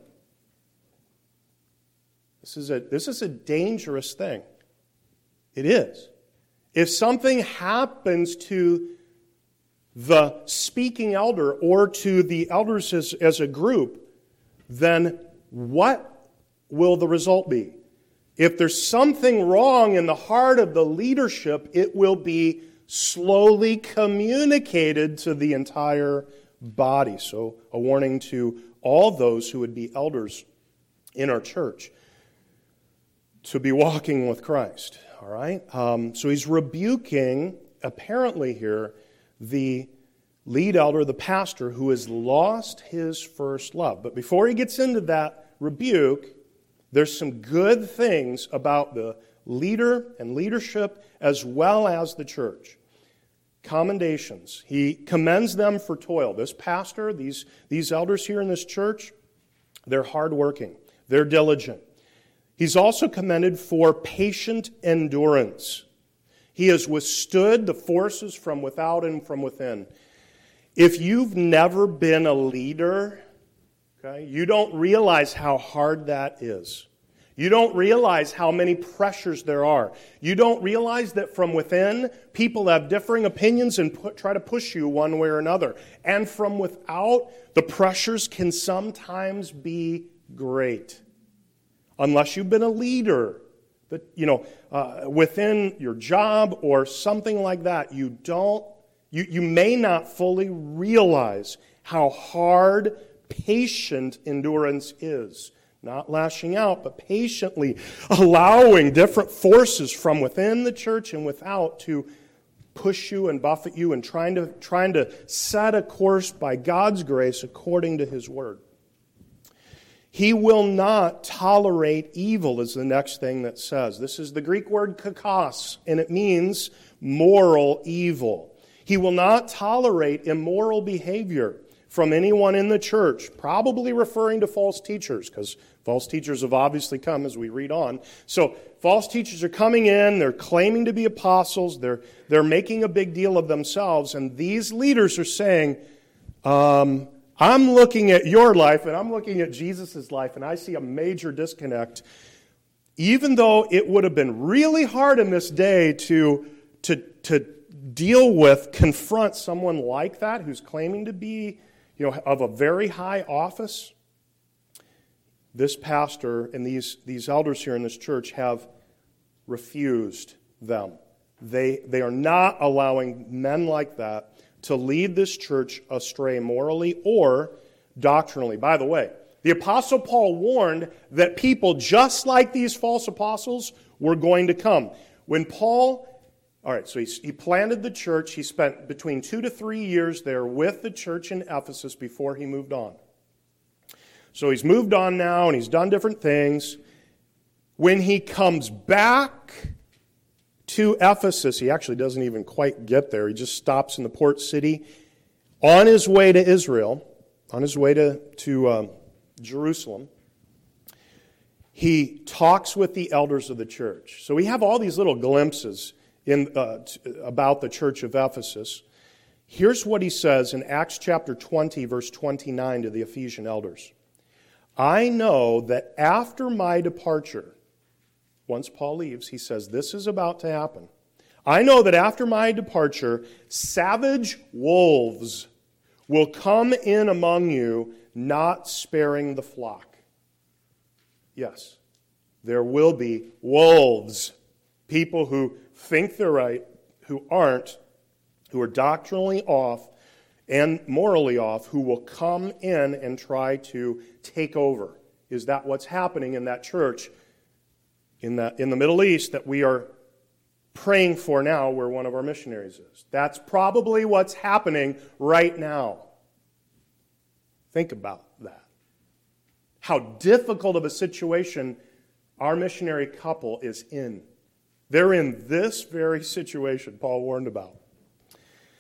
This is a dangerous thing. It is. If something happens to the speaking elder or to the elders as a group, then what will the result be? If there's something wrong in the heart of the leadership, it will be slowly communicated to the entire body. So a warning to all those who would be elders in our church to be walking with Christ. All right? So he's rebuking, apparently here, the lead elder, the pastor, who has lost his first love. But before he gets into that rebuke, there's some good things about the leader and leadership as well as the church. Commendations. He commends them for toil. This pastor, these elders here in this church, they're hardworking. They're diligent. He's also commended for patient endurance. He has withstood the forces from without and from within. If you've never been a leader, okay, you don't realize how hard that is. You don't realize how many pressures there are. You don't realize that from within, people have differing opinions and try to push you one way or another. And from without, the pressures can sometimes be great. Unless you've been a leader, within your job or something like that, you may not fully realize how hard patient endurance is. Not lashing out, but patiently allowing different forces from within the church and without to push you and buffet you and trying to set a course by God's grace according to His Word. He will not tolerate evil is the next thing that says. This is the Greek word kakos, and it means moral evil. He will not tolerate immoral behavior from anyone in the church, probably referring to false teachers, because false teachers have obviously come as we read on. So false teachers are coming in, they're claiming to be apostles, they're making a big deal of themselves, and these leaders are saying, I'm looking at your life and I'm looking at Jesus' life and I see a major disconnect. Even though it would have been really hard in this day to deal with, confront someone like that who's claiming to be, of a very high office, this pastor and these elders here in this church have refused them. They are not allowing men like that to lead this church astray morally or doctrinally. By the way, the Apostle Paul warned that people just like these false apostles were going to come. When Paul, so he planted the church. He spent between 2 to 3 years there with the church in Ephesus before he moved on. So he's moved on now and he's done different things. When he comes back to Ephesus, he actually doesn't even quite get there. He just stops in the port city on his way to Israel, on his way to Jerusalem. He talks with the elders of the church. So we have all these little glimpses about the church of Ephesus. Here's what he says in Acts chapter 20, verse 29 to the Ephesian elders. I know that after my departure, once Paul leaves, he says, this is about to happen. I know that after my departure, savage wolves will come in among you, not sparing the flock. Yes, there will be wolves, people who think they're right, who aren't, who are doctrinally off and morally off, who will come in and try to take over. Is that what's happening in that church? In the Middle East that we are praying for now, where one of our missionaries is. That's probably what's happening right now. Think about that. How difficult of a situation our missionary couple is in. They're in this very situation Paul warned about.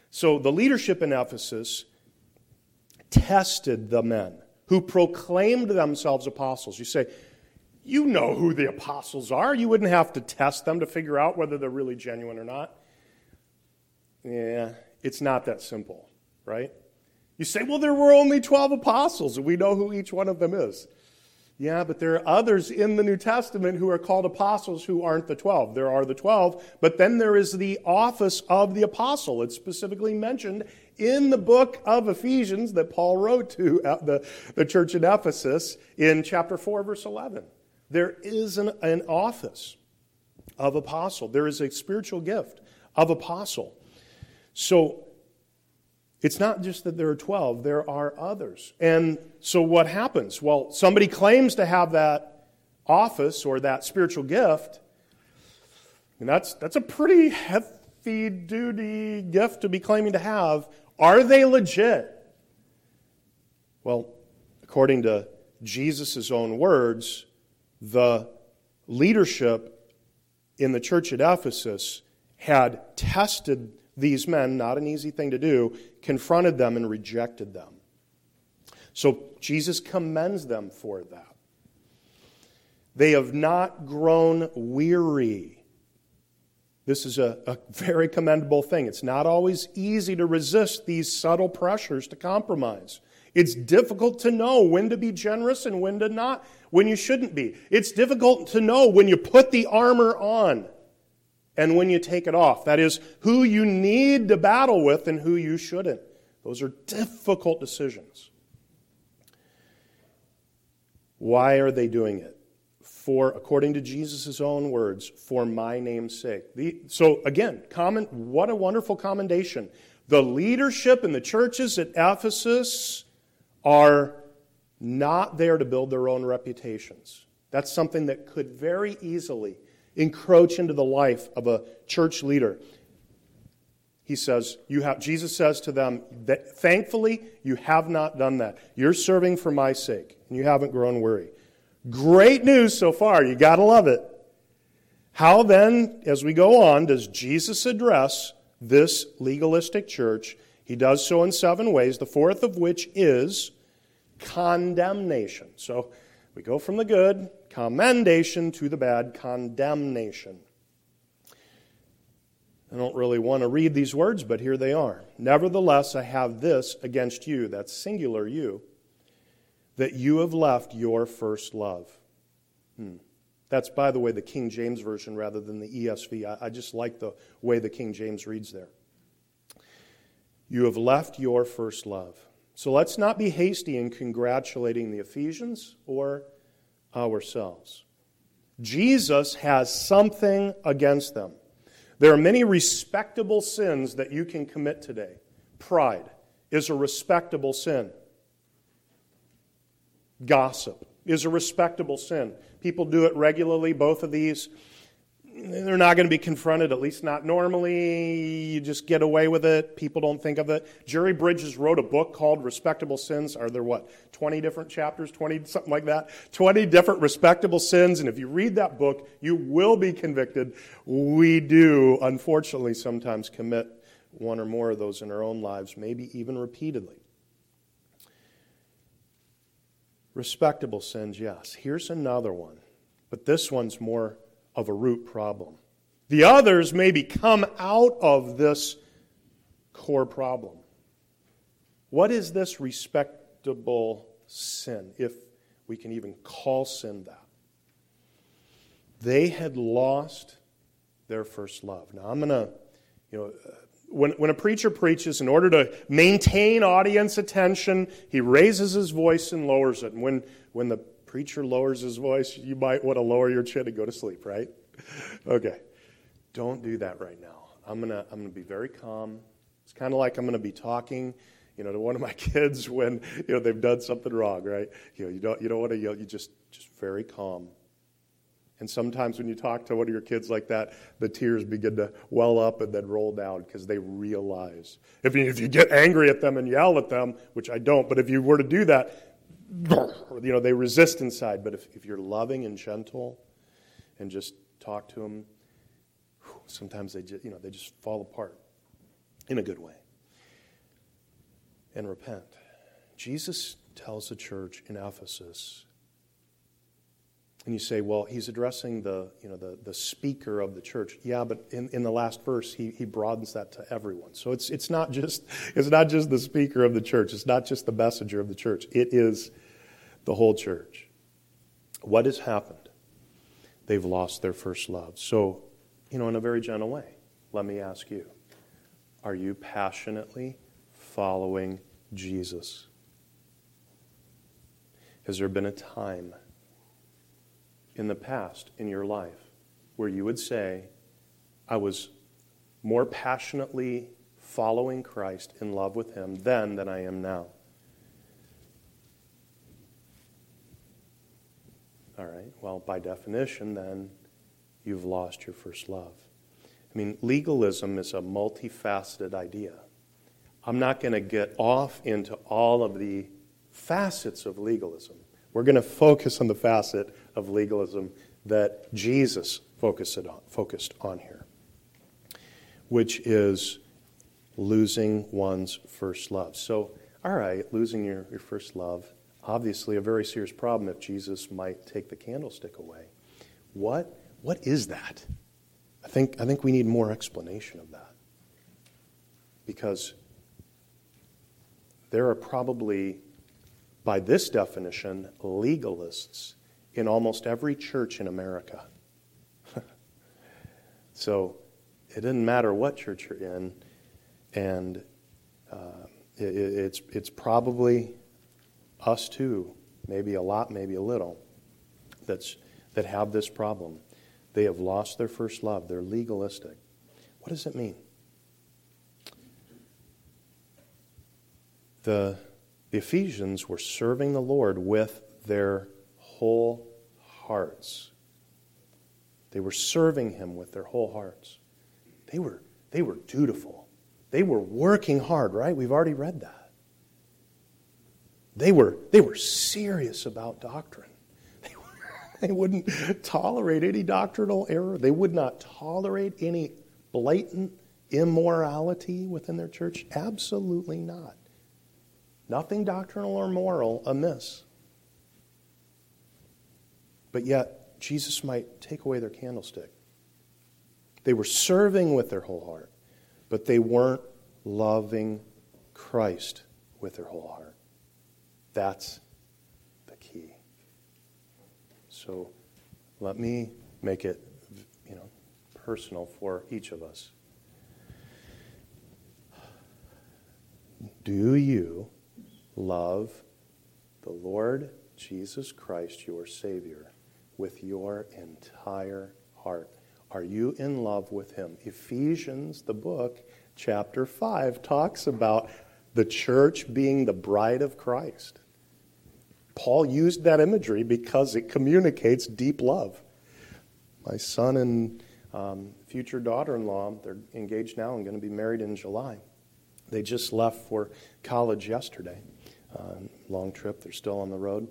So the leadership in Ephesus tested the men who proclaimed themselves apostles. You say, you know who the apostles are. You wouldn't have to test them to figure out whether they're really genuine or not. Yeah, it's not that simple, right? You say, well, there were only 12 apostles, and we know who each one of them is. Yeah, but there are others in the New Testament who are called apostles who aren't the 12. There are the 12, but then there is the office of the apostle. It's specifically mentioned in the book of Ephesians that Paul wrote to the church in Ephesus in chapter 4, verse 11. There is an office of apostle. There is a spiritual gift of apostle. So it's not just that there are 12, there are others. And so what happens? Well, somebody claims to have that office or that spiritual gift, and that's a pretty heavy-duty gift to be claiming to have. Are they legit? Well, according to Jesus' own words, the leadership in the church at Ephesus had tested these men, not an easy thing to do, confronted them and rejected them. So Jesus commends them for that. They have not grown weary. This is a very commendable thing. It's not always easy to resist these subtle pressures to compromise. It's difficult to know when to be generous and when to not, when you shouldn't be. It's difficult to know when you put the armor on and when you take it off. That is, who you need to battle with and who you shouldn't. Those are difficult decisions. Why are they doing it? For, according to Jesus' own words, for my name's sake. So again, what a wonderful commendation. The leadership in the churches at Ephesus are not there to build their own reputations. That's something that could very easily encroach into the life of a church leader. He says, Jesus says to them, that thankfully you have not done that. You're serving for my sake, and you haven't grown weary. Great news so far. You got to love it. How then, as we go on, does Jesus address this legalistic church? He does so in 7 ways, the fourth of which is condemnation. So we go from the good, commendation, to the bad, condemnation. I don't really want to read these words, but here they are. Nevertheless, I have this against you, that's singular you, that you have left your first love. That's, by the way, the King James Version rather than the ESV. I just like the way the King James reads there. You have left your first love. So let's not be hasty in congratulating the Ephesians or ourselves. Jesus has something against them. There are many respectable sins that you can commit today. Pride is a respectable sin. Gossip is a respectable sin. People do it regularly, both of these. They're not going to be confronted, at least not normally. You just get away with it. People don't think of it. Jerry Bridges wrote a book called Respectable Sins. Are there 20 different chapters, 20, something like that? 20 different respectable sins. And if you read that book, you will be convicted. We do, unfortunately, sometimes commit one or more of those in our own lives, maybe even repeatedly. Respectable sins, yes. Here's another one. But this one's more of a root problem. The others maybe come out of this core problem. What is this respectable sin, if we can even call sin that? They had lost their first love. Now, I'm going to, when a preacher preaches, in order to maintain audience attention, he raises his voice and lowers it. And when the preacher lowers his voice, you might want to lower your chin and go to sleep, right? Okay. Don't do that right now. I'm gonna be very calm. It's kind of like I'm going to be talking, to one of my kids when they've done something wrong, right? You don't want to yell. You just very calm. And sometimes when you talk to one of your kids like that, the tears begin to well up and then roll down because they realize. If you get angry at them and yell at them, which I don't, but if you were to do that, they resist inside. But if you're loving and gentle and just talk to them, sometimes they just fall apart in a good way. and repent. Jesus tells the church in Ephesus, and you say, well, he's addressing the speaker of the church. Yeah, but in the last verse, he broadens that to everyone. So it's not just the speaker of the church. It's not just the messenger of the church. It is the whole church. What has happened? They've lost their first love. So, in a very gentle way, let me ask you, are you passionately following Jesus? Has there been a time in the past in your life where you would say, I was more passionately following Christ, in love with him then than I am now? All right, well, by definition, then, you've lost your first love. I mean, legalism is a multifaceted idea. I'm not going to get off into all of the facets of legalism. We're going to focus on the facet of legalism that Jesus focused on here, which is losing one's first love. So, all right, losing your first love, obviously a very serious problem if Jesus might take the candlestick away. What is that? I think we need more explanation of that. Because there are probably, by this definition, legalists in almost every church in America. So it doesn't matter what church you're in, and it's probably us too, maybe a lot, maybe a little, that have this problem. They have lost their first love. They're legalistic. What does it mean? The Ephesians were serving the Lord with their whole hearts. They were serving him with their whole hearts. They were dutiful. They were working hard, right? We've already read that. They were serious about doctrine. They wouldn't tolerate any doctrinal error. They would not tolerate any blatant immorality within their church. Absolutely not. Nothing doctrinal or moral amiss. But yet, Jesus might take away their candlestick. They were serving with their whole heart, but they weren't loving Christ with their whole heart. That's the key. So let me make it, personal for each of us. Do you love the Lord Jesus Christ, your Savior, with your entire heart? Are you in love with him? Ephesians, the book, chapter 5, talks about the church being the bride of Christ. Paul used that imagery because it communicates deep love. My son and future daughter-in-law, they're engaged now and going to be married in July. They just left for college yesterday. Long trip, they're still on the road.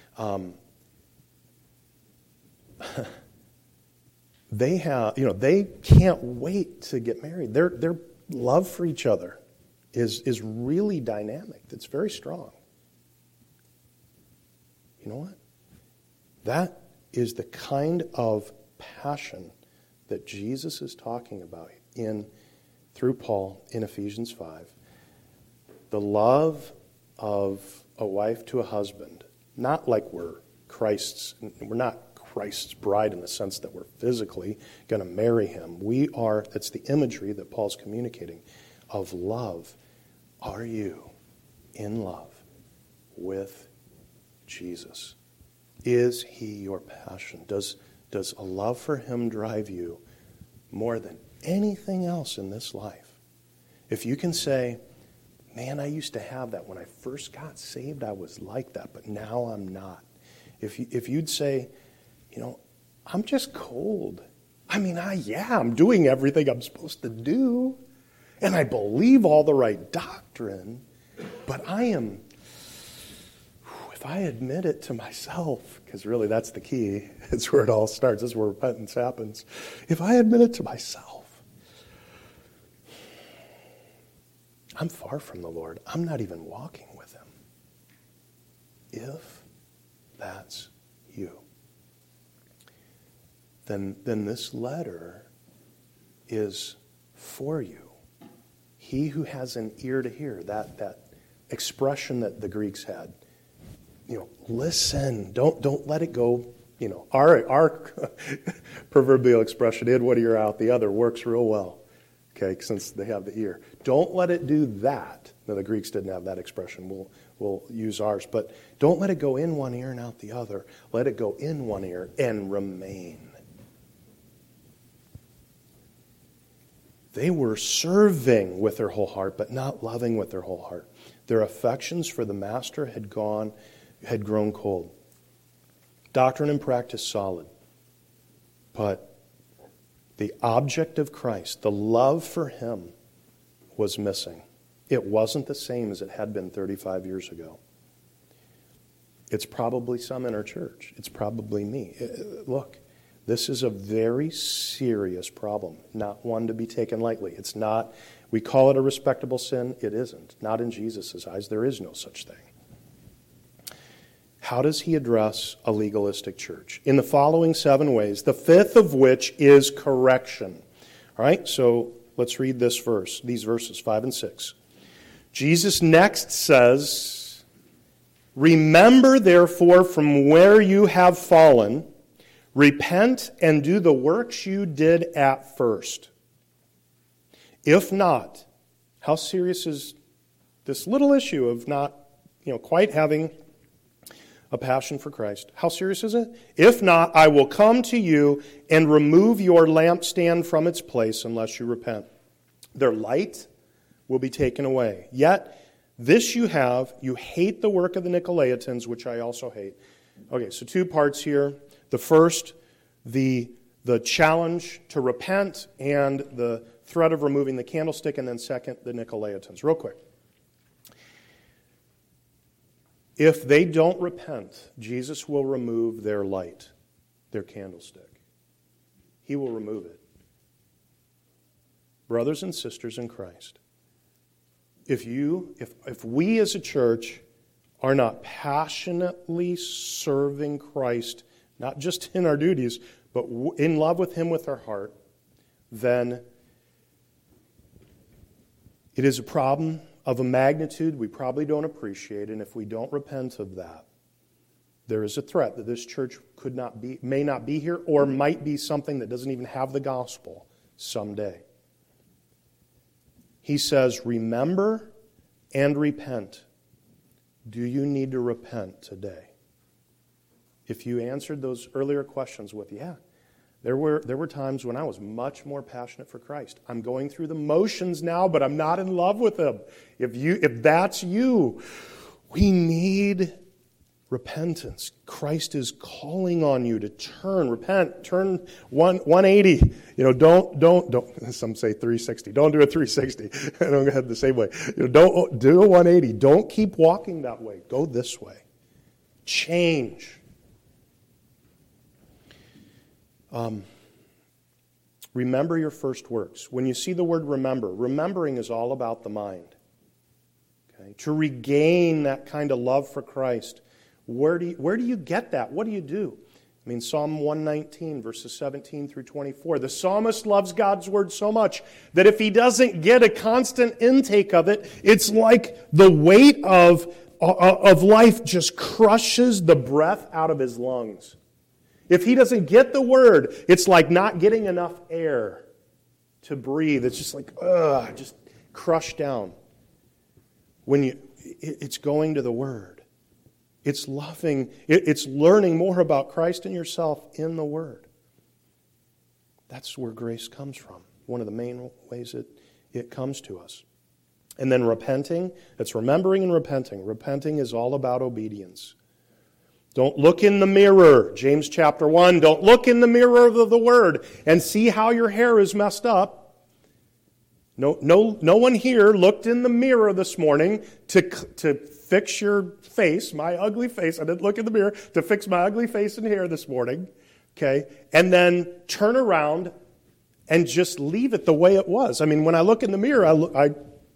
They can't wait to get married. Their love for each other is really dynamic. It's very strong. You know what? That is the kind of passion that Jesus is talking about through Paul in Ephesians 5. The love of a wife to a husband, not like we're not Christ's bride in the sense that we're physically going to marry him. That's the imagery that Paul's communicating of love. Are you in love with Jesus? Is he your passion? Does a love for him drive you more than anything else in this life? If you can say, man, I used to have that. When I first got saved, I was like that, but now I'm not. If you'd say, I'm just cold. I mean, I'm doing everything I'm supposed to do, and I believe all the right doctrine, but if I admit it to myself, because really that's the key, it's where it all starts, that's where repentance happens. If I admit it to myself, I'm far from the Lord. I'm not even walking with him. If that's you, then this letter is for you. He who has an ear to hear, that expression that the Greeks had, listen, don't let it go. Our proverbial expression, in one ear, out the other, works real well, okay, since they have the ear. Don't let it do that. Now, the Greeks didn't have that expression. We'll use ours. But don't let it go in one ear and out the other. Let it go in one ear and remain. They were serving with their whole heart, but not loving with their whole heart. Their affections for the master had grown cold. Doctrine and practice solid. But the object of Christ, the love for him, was missing. It wasn't the same as it had been 35 years ago. It's probably some in our church. It's probably me. Look, this is a very serious problem, not one to be taken lightly. It's not, we call it a respectable sin. It isn't. Not in Jesus' eyes. There is no such thing. How does he address a legalistic church? In the following 7 ways, the 5th of which is correction. All right, so let's read these verses, 5 and 6. Jesus next says, "Remember therefore from where you have fallen, repent and do the works you did at first. If not," how serious is this little issue of not, quite having a passion for Christ? How serious is it? "If not, I will come to you and remove your lampstand from its place unless you repent. Their light will be taken away. Yet this you have, you hate the work of the Nicolaitans, which I also hate." Okay, so 2 parts here. The first, the challenge to repent and the threat of removing the candlestick, and then second, the Nicolaitans. Real quick. If they don't repent, Jesus will remove their light, their candlestick. He will remove it. Brothers and sisters in Christ, if we as a church are not passionately serving Christ, not just in our duties, but in love with him with our heart, then it is a problem of a magnitude we probably don't appreciate, and if we don't repent of that, there is a threat that this church may not be here, or might be something that doesn't even have the gospel someday. He says, remember and repent. Do you need to repent today? If you answered those earlier questions with, yeah, there were times when I was much more passionate for Christ. I'm going through the motions now, but I'm not in love with him. If that's you, we need repentance. Christ is calling on you to repent, turn 180. Don't. Some say 360. Don't do a 360. I don't head the same way. Don't do a 180. Don't keep walking that way. Go this way. Change. Remember your first works. When you see the word remember, remembering is all about the mind. Okay? To regain that kind of love for Christ, where do you get that? What do you do? I mean, Psalm 119, verses 17 through 24. The psalmist loves God's word so much that if he doesn't get a constant intake of it, it's like the weight of life just crushes the breath out of his lungs. If he doesn't get the word, it's like not getting enough air to breathe. It's just like, just crushed down. It's going to the word. It's loving. It's learning more about Christ and yourself in the word. That's where grace comes from. One of the main ways it comes to us. And then repenting. It's remembering and repenting. Repenting is all about obedience. Don't look in the mirror, James chapter 1. Don't look in the mirror of the Word and see how your hair is messed up. No one here looked in the mirror this morning to fix your face, my ugly face. I didn't look in the mirror to fix my ugly face and hair this morning. Okay? And then turn around and just leave it the way it was. I mean, when I look in the mirror,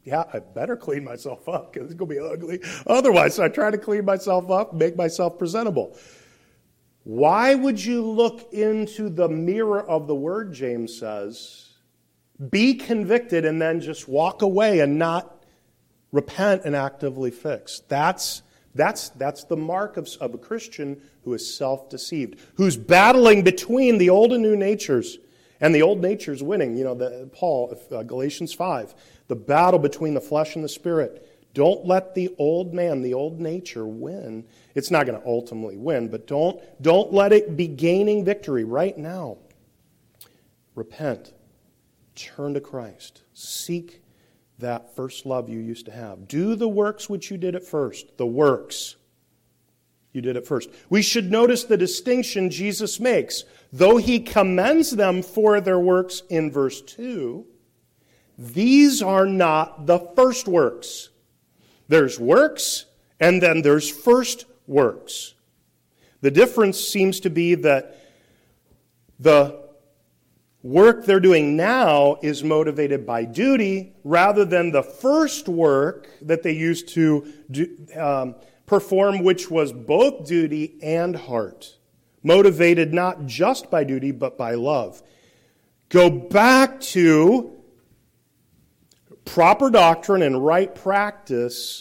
yeah, I better clean myself up because it's going to be ugly. Otherwise, I try to clean myself up, make myself presentable. Why would you look into the mirror of the Word, James says, be convicted and then just walk away and not repent and actively fix? That's the mark of a Christian who is self-deceived, who's battling between the old and new natures, and the old nature's winning. Galatians 5, the battle between the flesh and the spirit. Don't let the old man, the old nature, win. It's not going to ultimately win, but don't let it be gaining victory right now. Repent. Turn to Christ. Seek that first love you used to have. Do the works which you did at first. The works you did at first. We should notice the distinction Jesus makes. Though he commends them for their works in verse 2, these are not the first works. There's works, and then there's first works. The difference seems to be that the work they're doing now is motivated by duty rather than the first work that they used to perform, which was both duty and heart. Motivated not just by duty, but by love. Go back to proper doctrine and right practice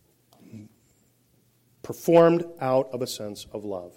performed out of a sense of love.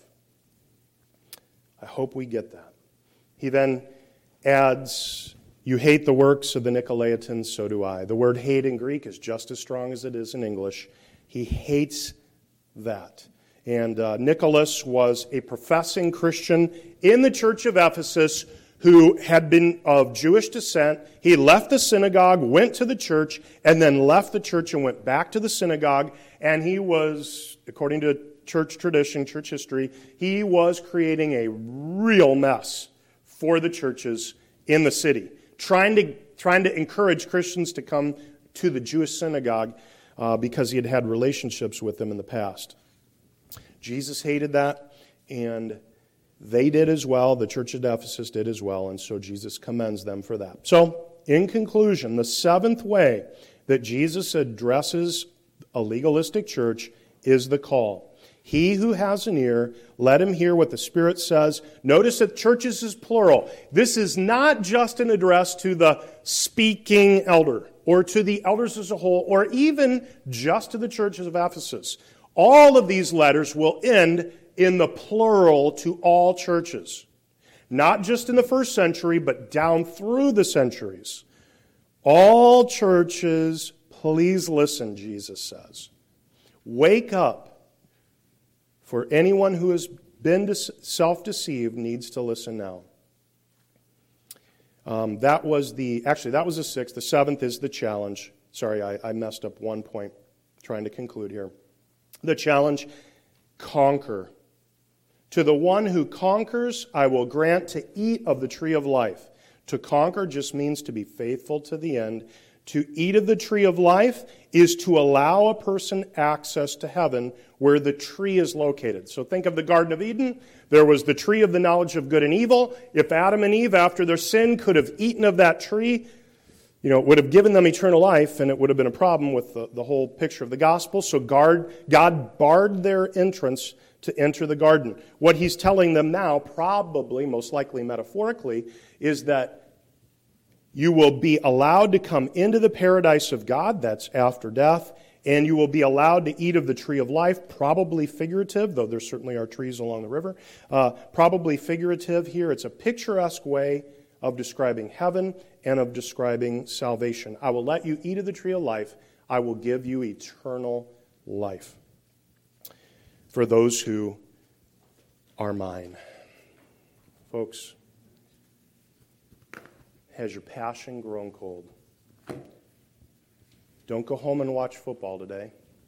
I hope we get that. He then adds, you hate the works of the Nicolaitans, so do I. The word hate in Greek is just as strong as it is in English. He hates that. And Nicholas was a professing Christian in the church of Ephesus who had been of Jewish descent. He left the synagogue, went to the church, and then left the church and went back to the synagogue. And he was, according to church tradition, church history, he was creating a real mess for the churches in the city, trying to encourage Christians to come to the Jewish synagogue because he had had relationships with them in the past. Jesus hated that, and they did as well. The church at Ephesus did as well, and so Jesus commends them for that. So, in conclusion, the seventh way that Jesus addresses a legalistic church is the call. He who has an ear, let him hear what the Spirit says. Notice that churches is plural. This is not just an address to the speaking elder, or to the elders as a whole, or even just to the churches of Ephesus. All of these letters will end in the plural to all churches. Not just in the first century, but down through the centuries. All churches, please listen, Jesus says. Wake up. For anyone who has been self-deceived needs to listen now. That was the sixth. The seventh is the challenge. Sorry, I messed up one point trying to conclude here. The challenge, conquer. To the one who conquers, I will grant to eat of the tree of life. To conquer just means to be faithful to the end. To eat of the tree of life is to allow a person access to heaven where the tree is located. So think of the Garden of Eden. There was the tree of the knowledge of good and evil. If Adam and Eve, after their sin, could have eaten of that tree, it would have given them eternal life, and it would have been a problem with the whole picture of the gospel. So God barred their entrance to enter the garden. What he's telling them now, probably, most likely metaphorically, is that you will be allowed to come into the paradise of God, that's after death, and you will be allowed to eat of the tree of life, probably figurative, though there certainly are trees along the river. Probably figurative here. It's a picturesque way of describing heaven and of describing salvation. I will let you eat of the tree of life. I will give you eternal life for those who are mine. Folks, has your passion grown cold? Don't go home and watch football today.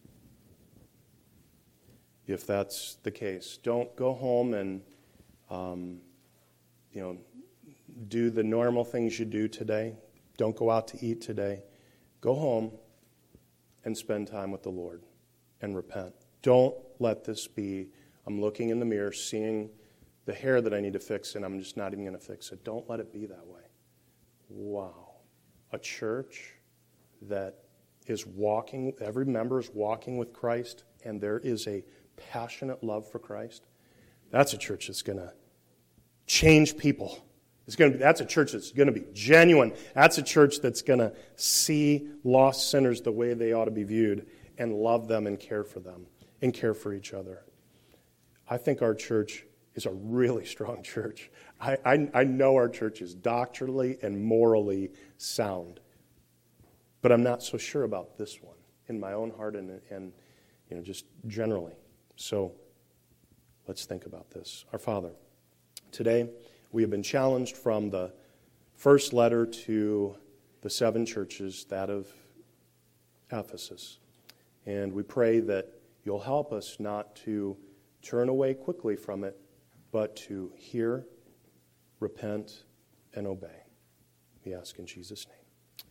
If that's the case, don't go home and do the normal things you do today. Don't go out to eat today. Go home and spend time with the Lord and repent. Don't let this be, I'm looking in the mirror, seeing the hair that I need to fix, and I'm just not even going to fix it. Don't let it be that way. Wow. A church that is walking, every member is walking with Christ, and there is a passionate love for Christ, that's a church that's going to change people. That's a church that's going to be genuine. That's a church that's going to see lost sinners the way they ought to be viewed and love them and care for them and care for each other. I think our church is a really strong church. I know our church is doctrinally and morally sound, but I'm not so sure about this one in my own heart and just generally. So let's think about this. Our Father, today we have been challenged from the first letter to the 7 churches, that of Ephesus. And we pray that you'll help us not to turn away quickly from it, but to hear, repent, and obey. We ask in Jesus' name.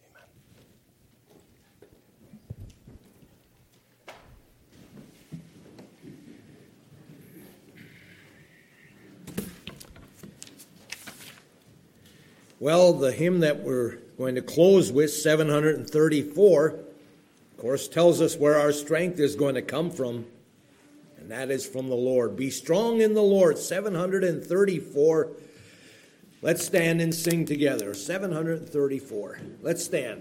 Well, the hymn that we're going to close with, 734, of course, tells us where our strength is going to come from, and that is from the Lord. Be strong in the Lord, 734. Let's stand and sing together, 734. Let's stand.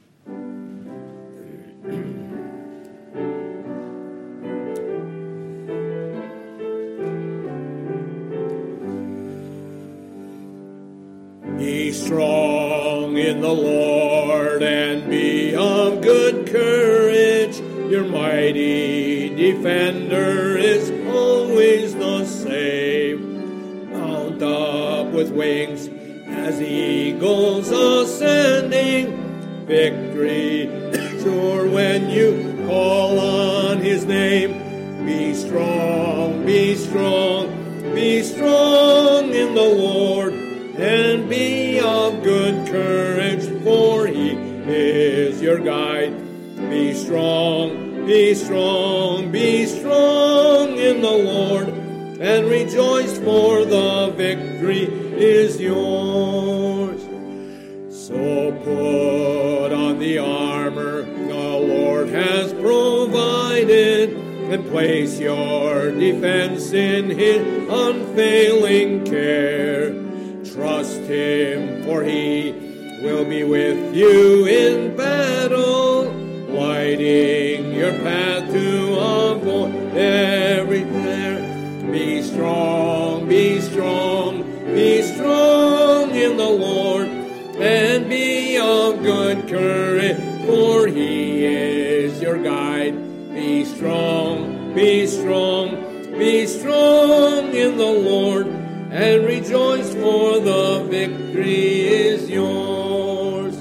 Be strong in the Lord and be of good courage. Your mighty defender is always the same. Mount up with wings as eagles ascending. Victory sure when you call on his name. Be strong, be strong, be strong in the Lord. And be of good courage, for he is your guide. Be strong, be strong, be strong in the Lord, and rejoice, for the victory is yours. So put on the armor the Lord has provided, and place your defense in his unfailing care. Trust him, for he will be with you in battle, lighting your path to avoid every snare. Be strong, be strong, be strong in the Lord, and be of good courage, for he is your guide. Be strong, be strong, be strong in the Lord, and rejoice, for the victory is yours.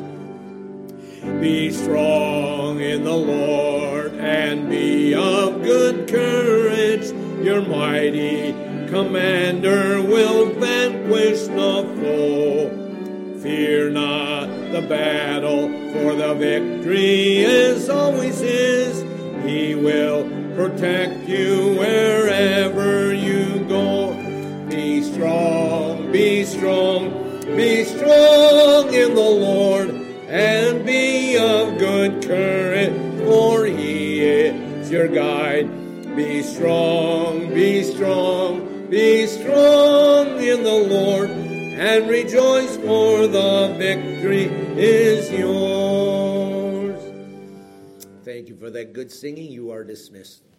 Be strong in the Lord, and be of good courage. Your mighty commander will vanquish the foe. Fear not the battle, for the victory is always his. He will protect you wherever you go. Be strong, be strong, be strong in the Lord, and be of good courage, for he is your guide. Be strong, be strong, be strong in the Lord, and rejoice, for the victory is yours. Thank you for that good singing. You are dismissed.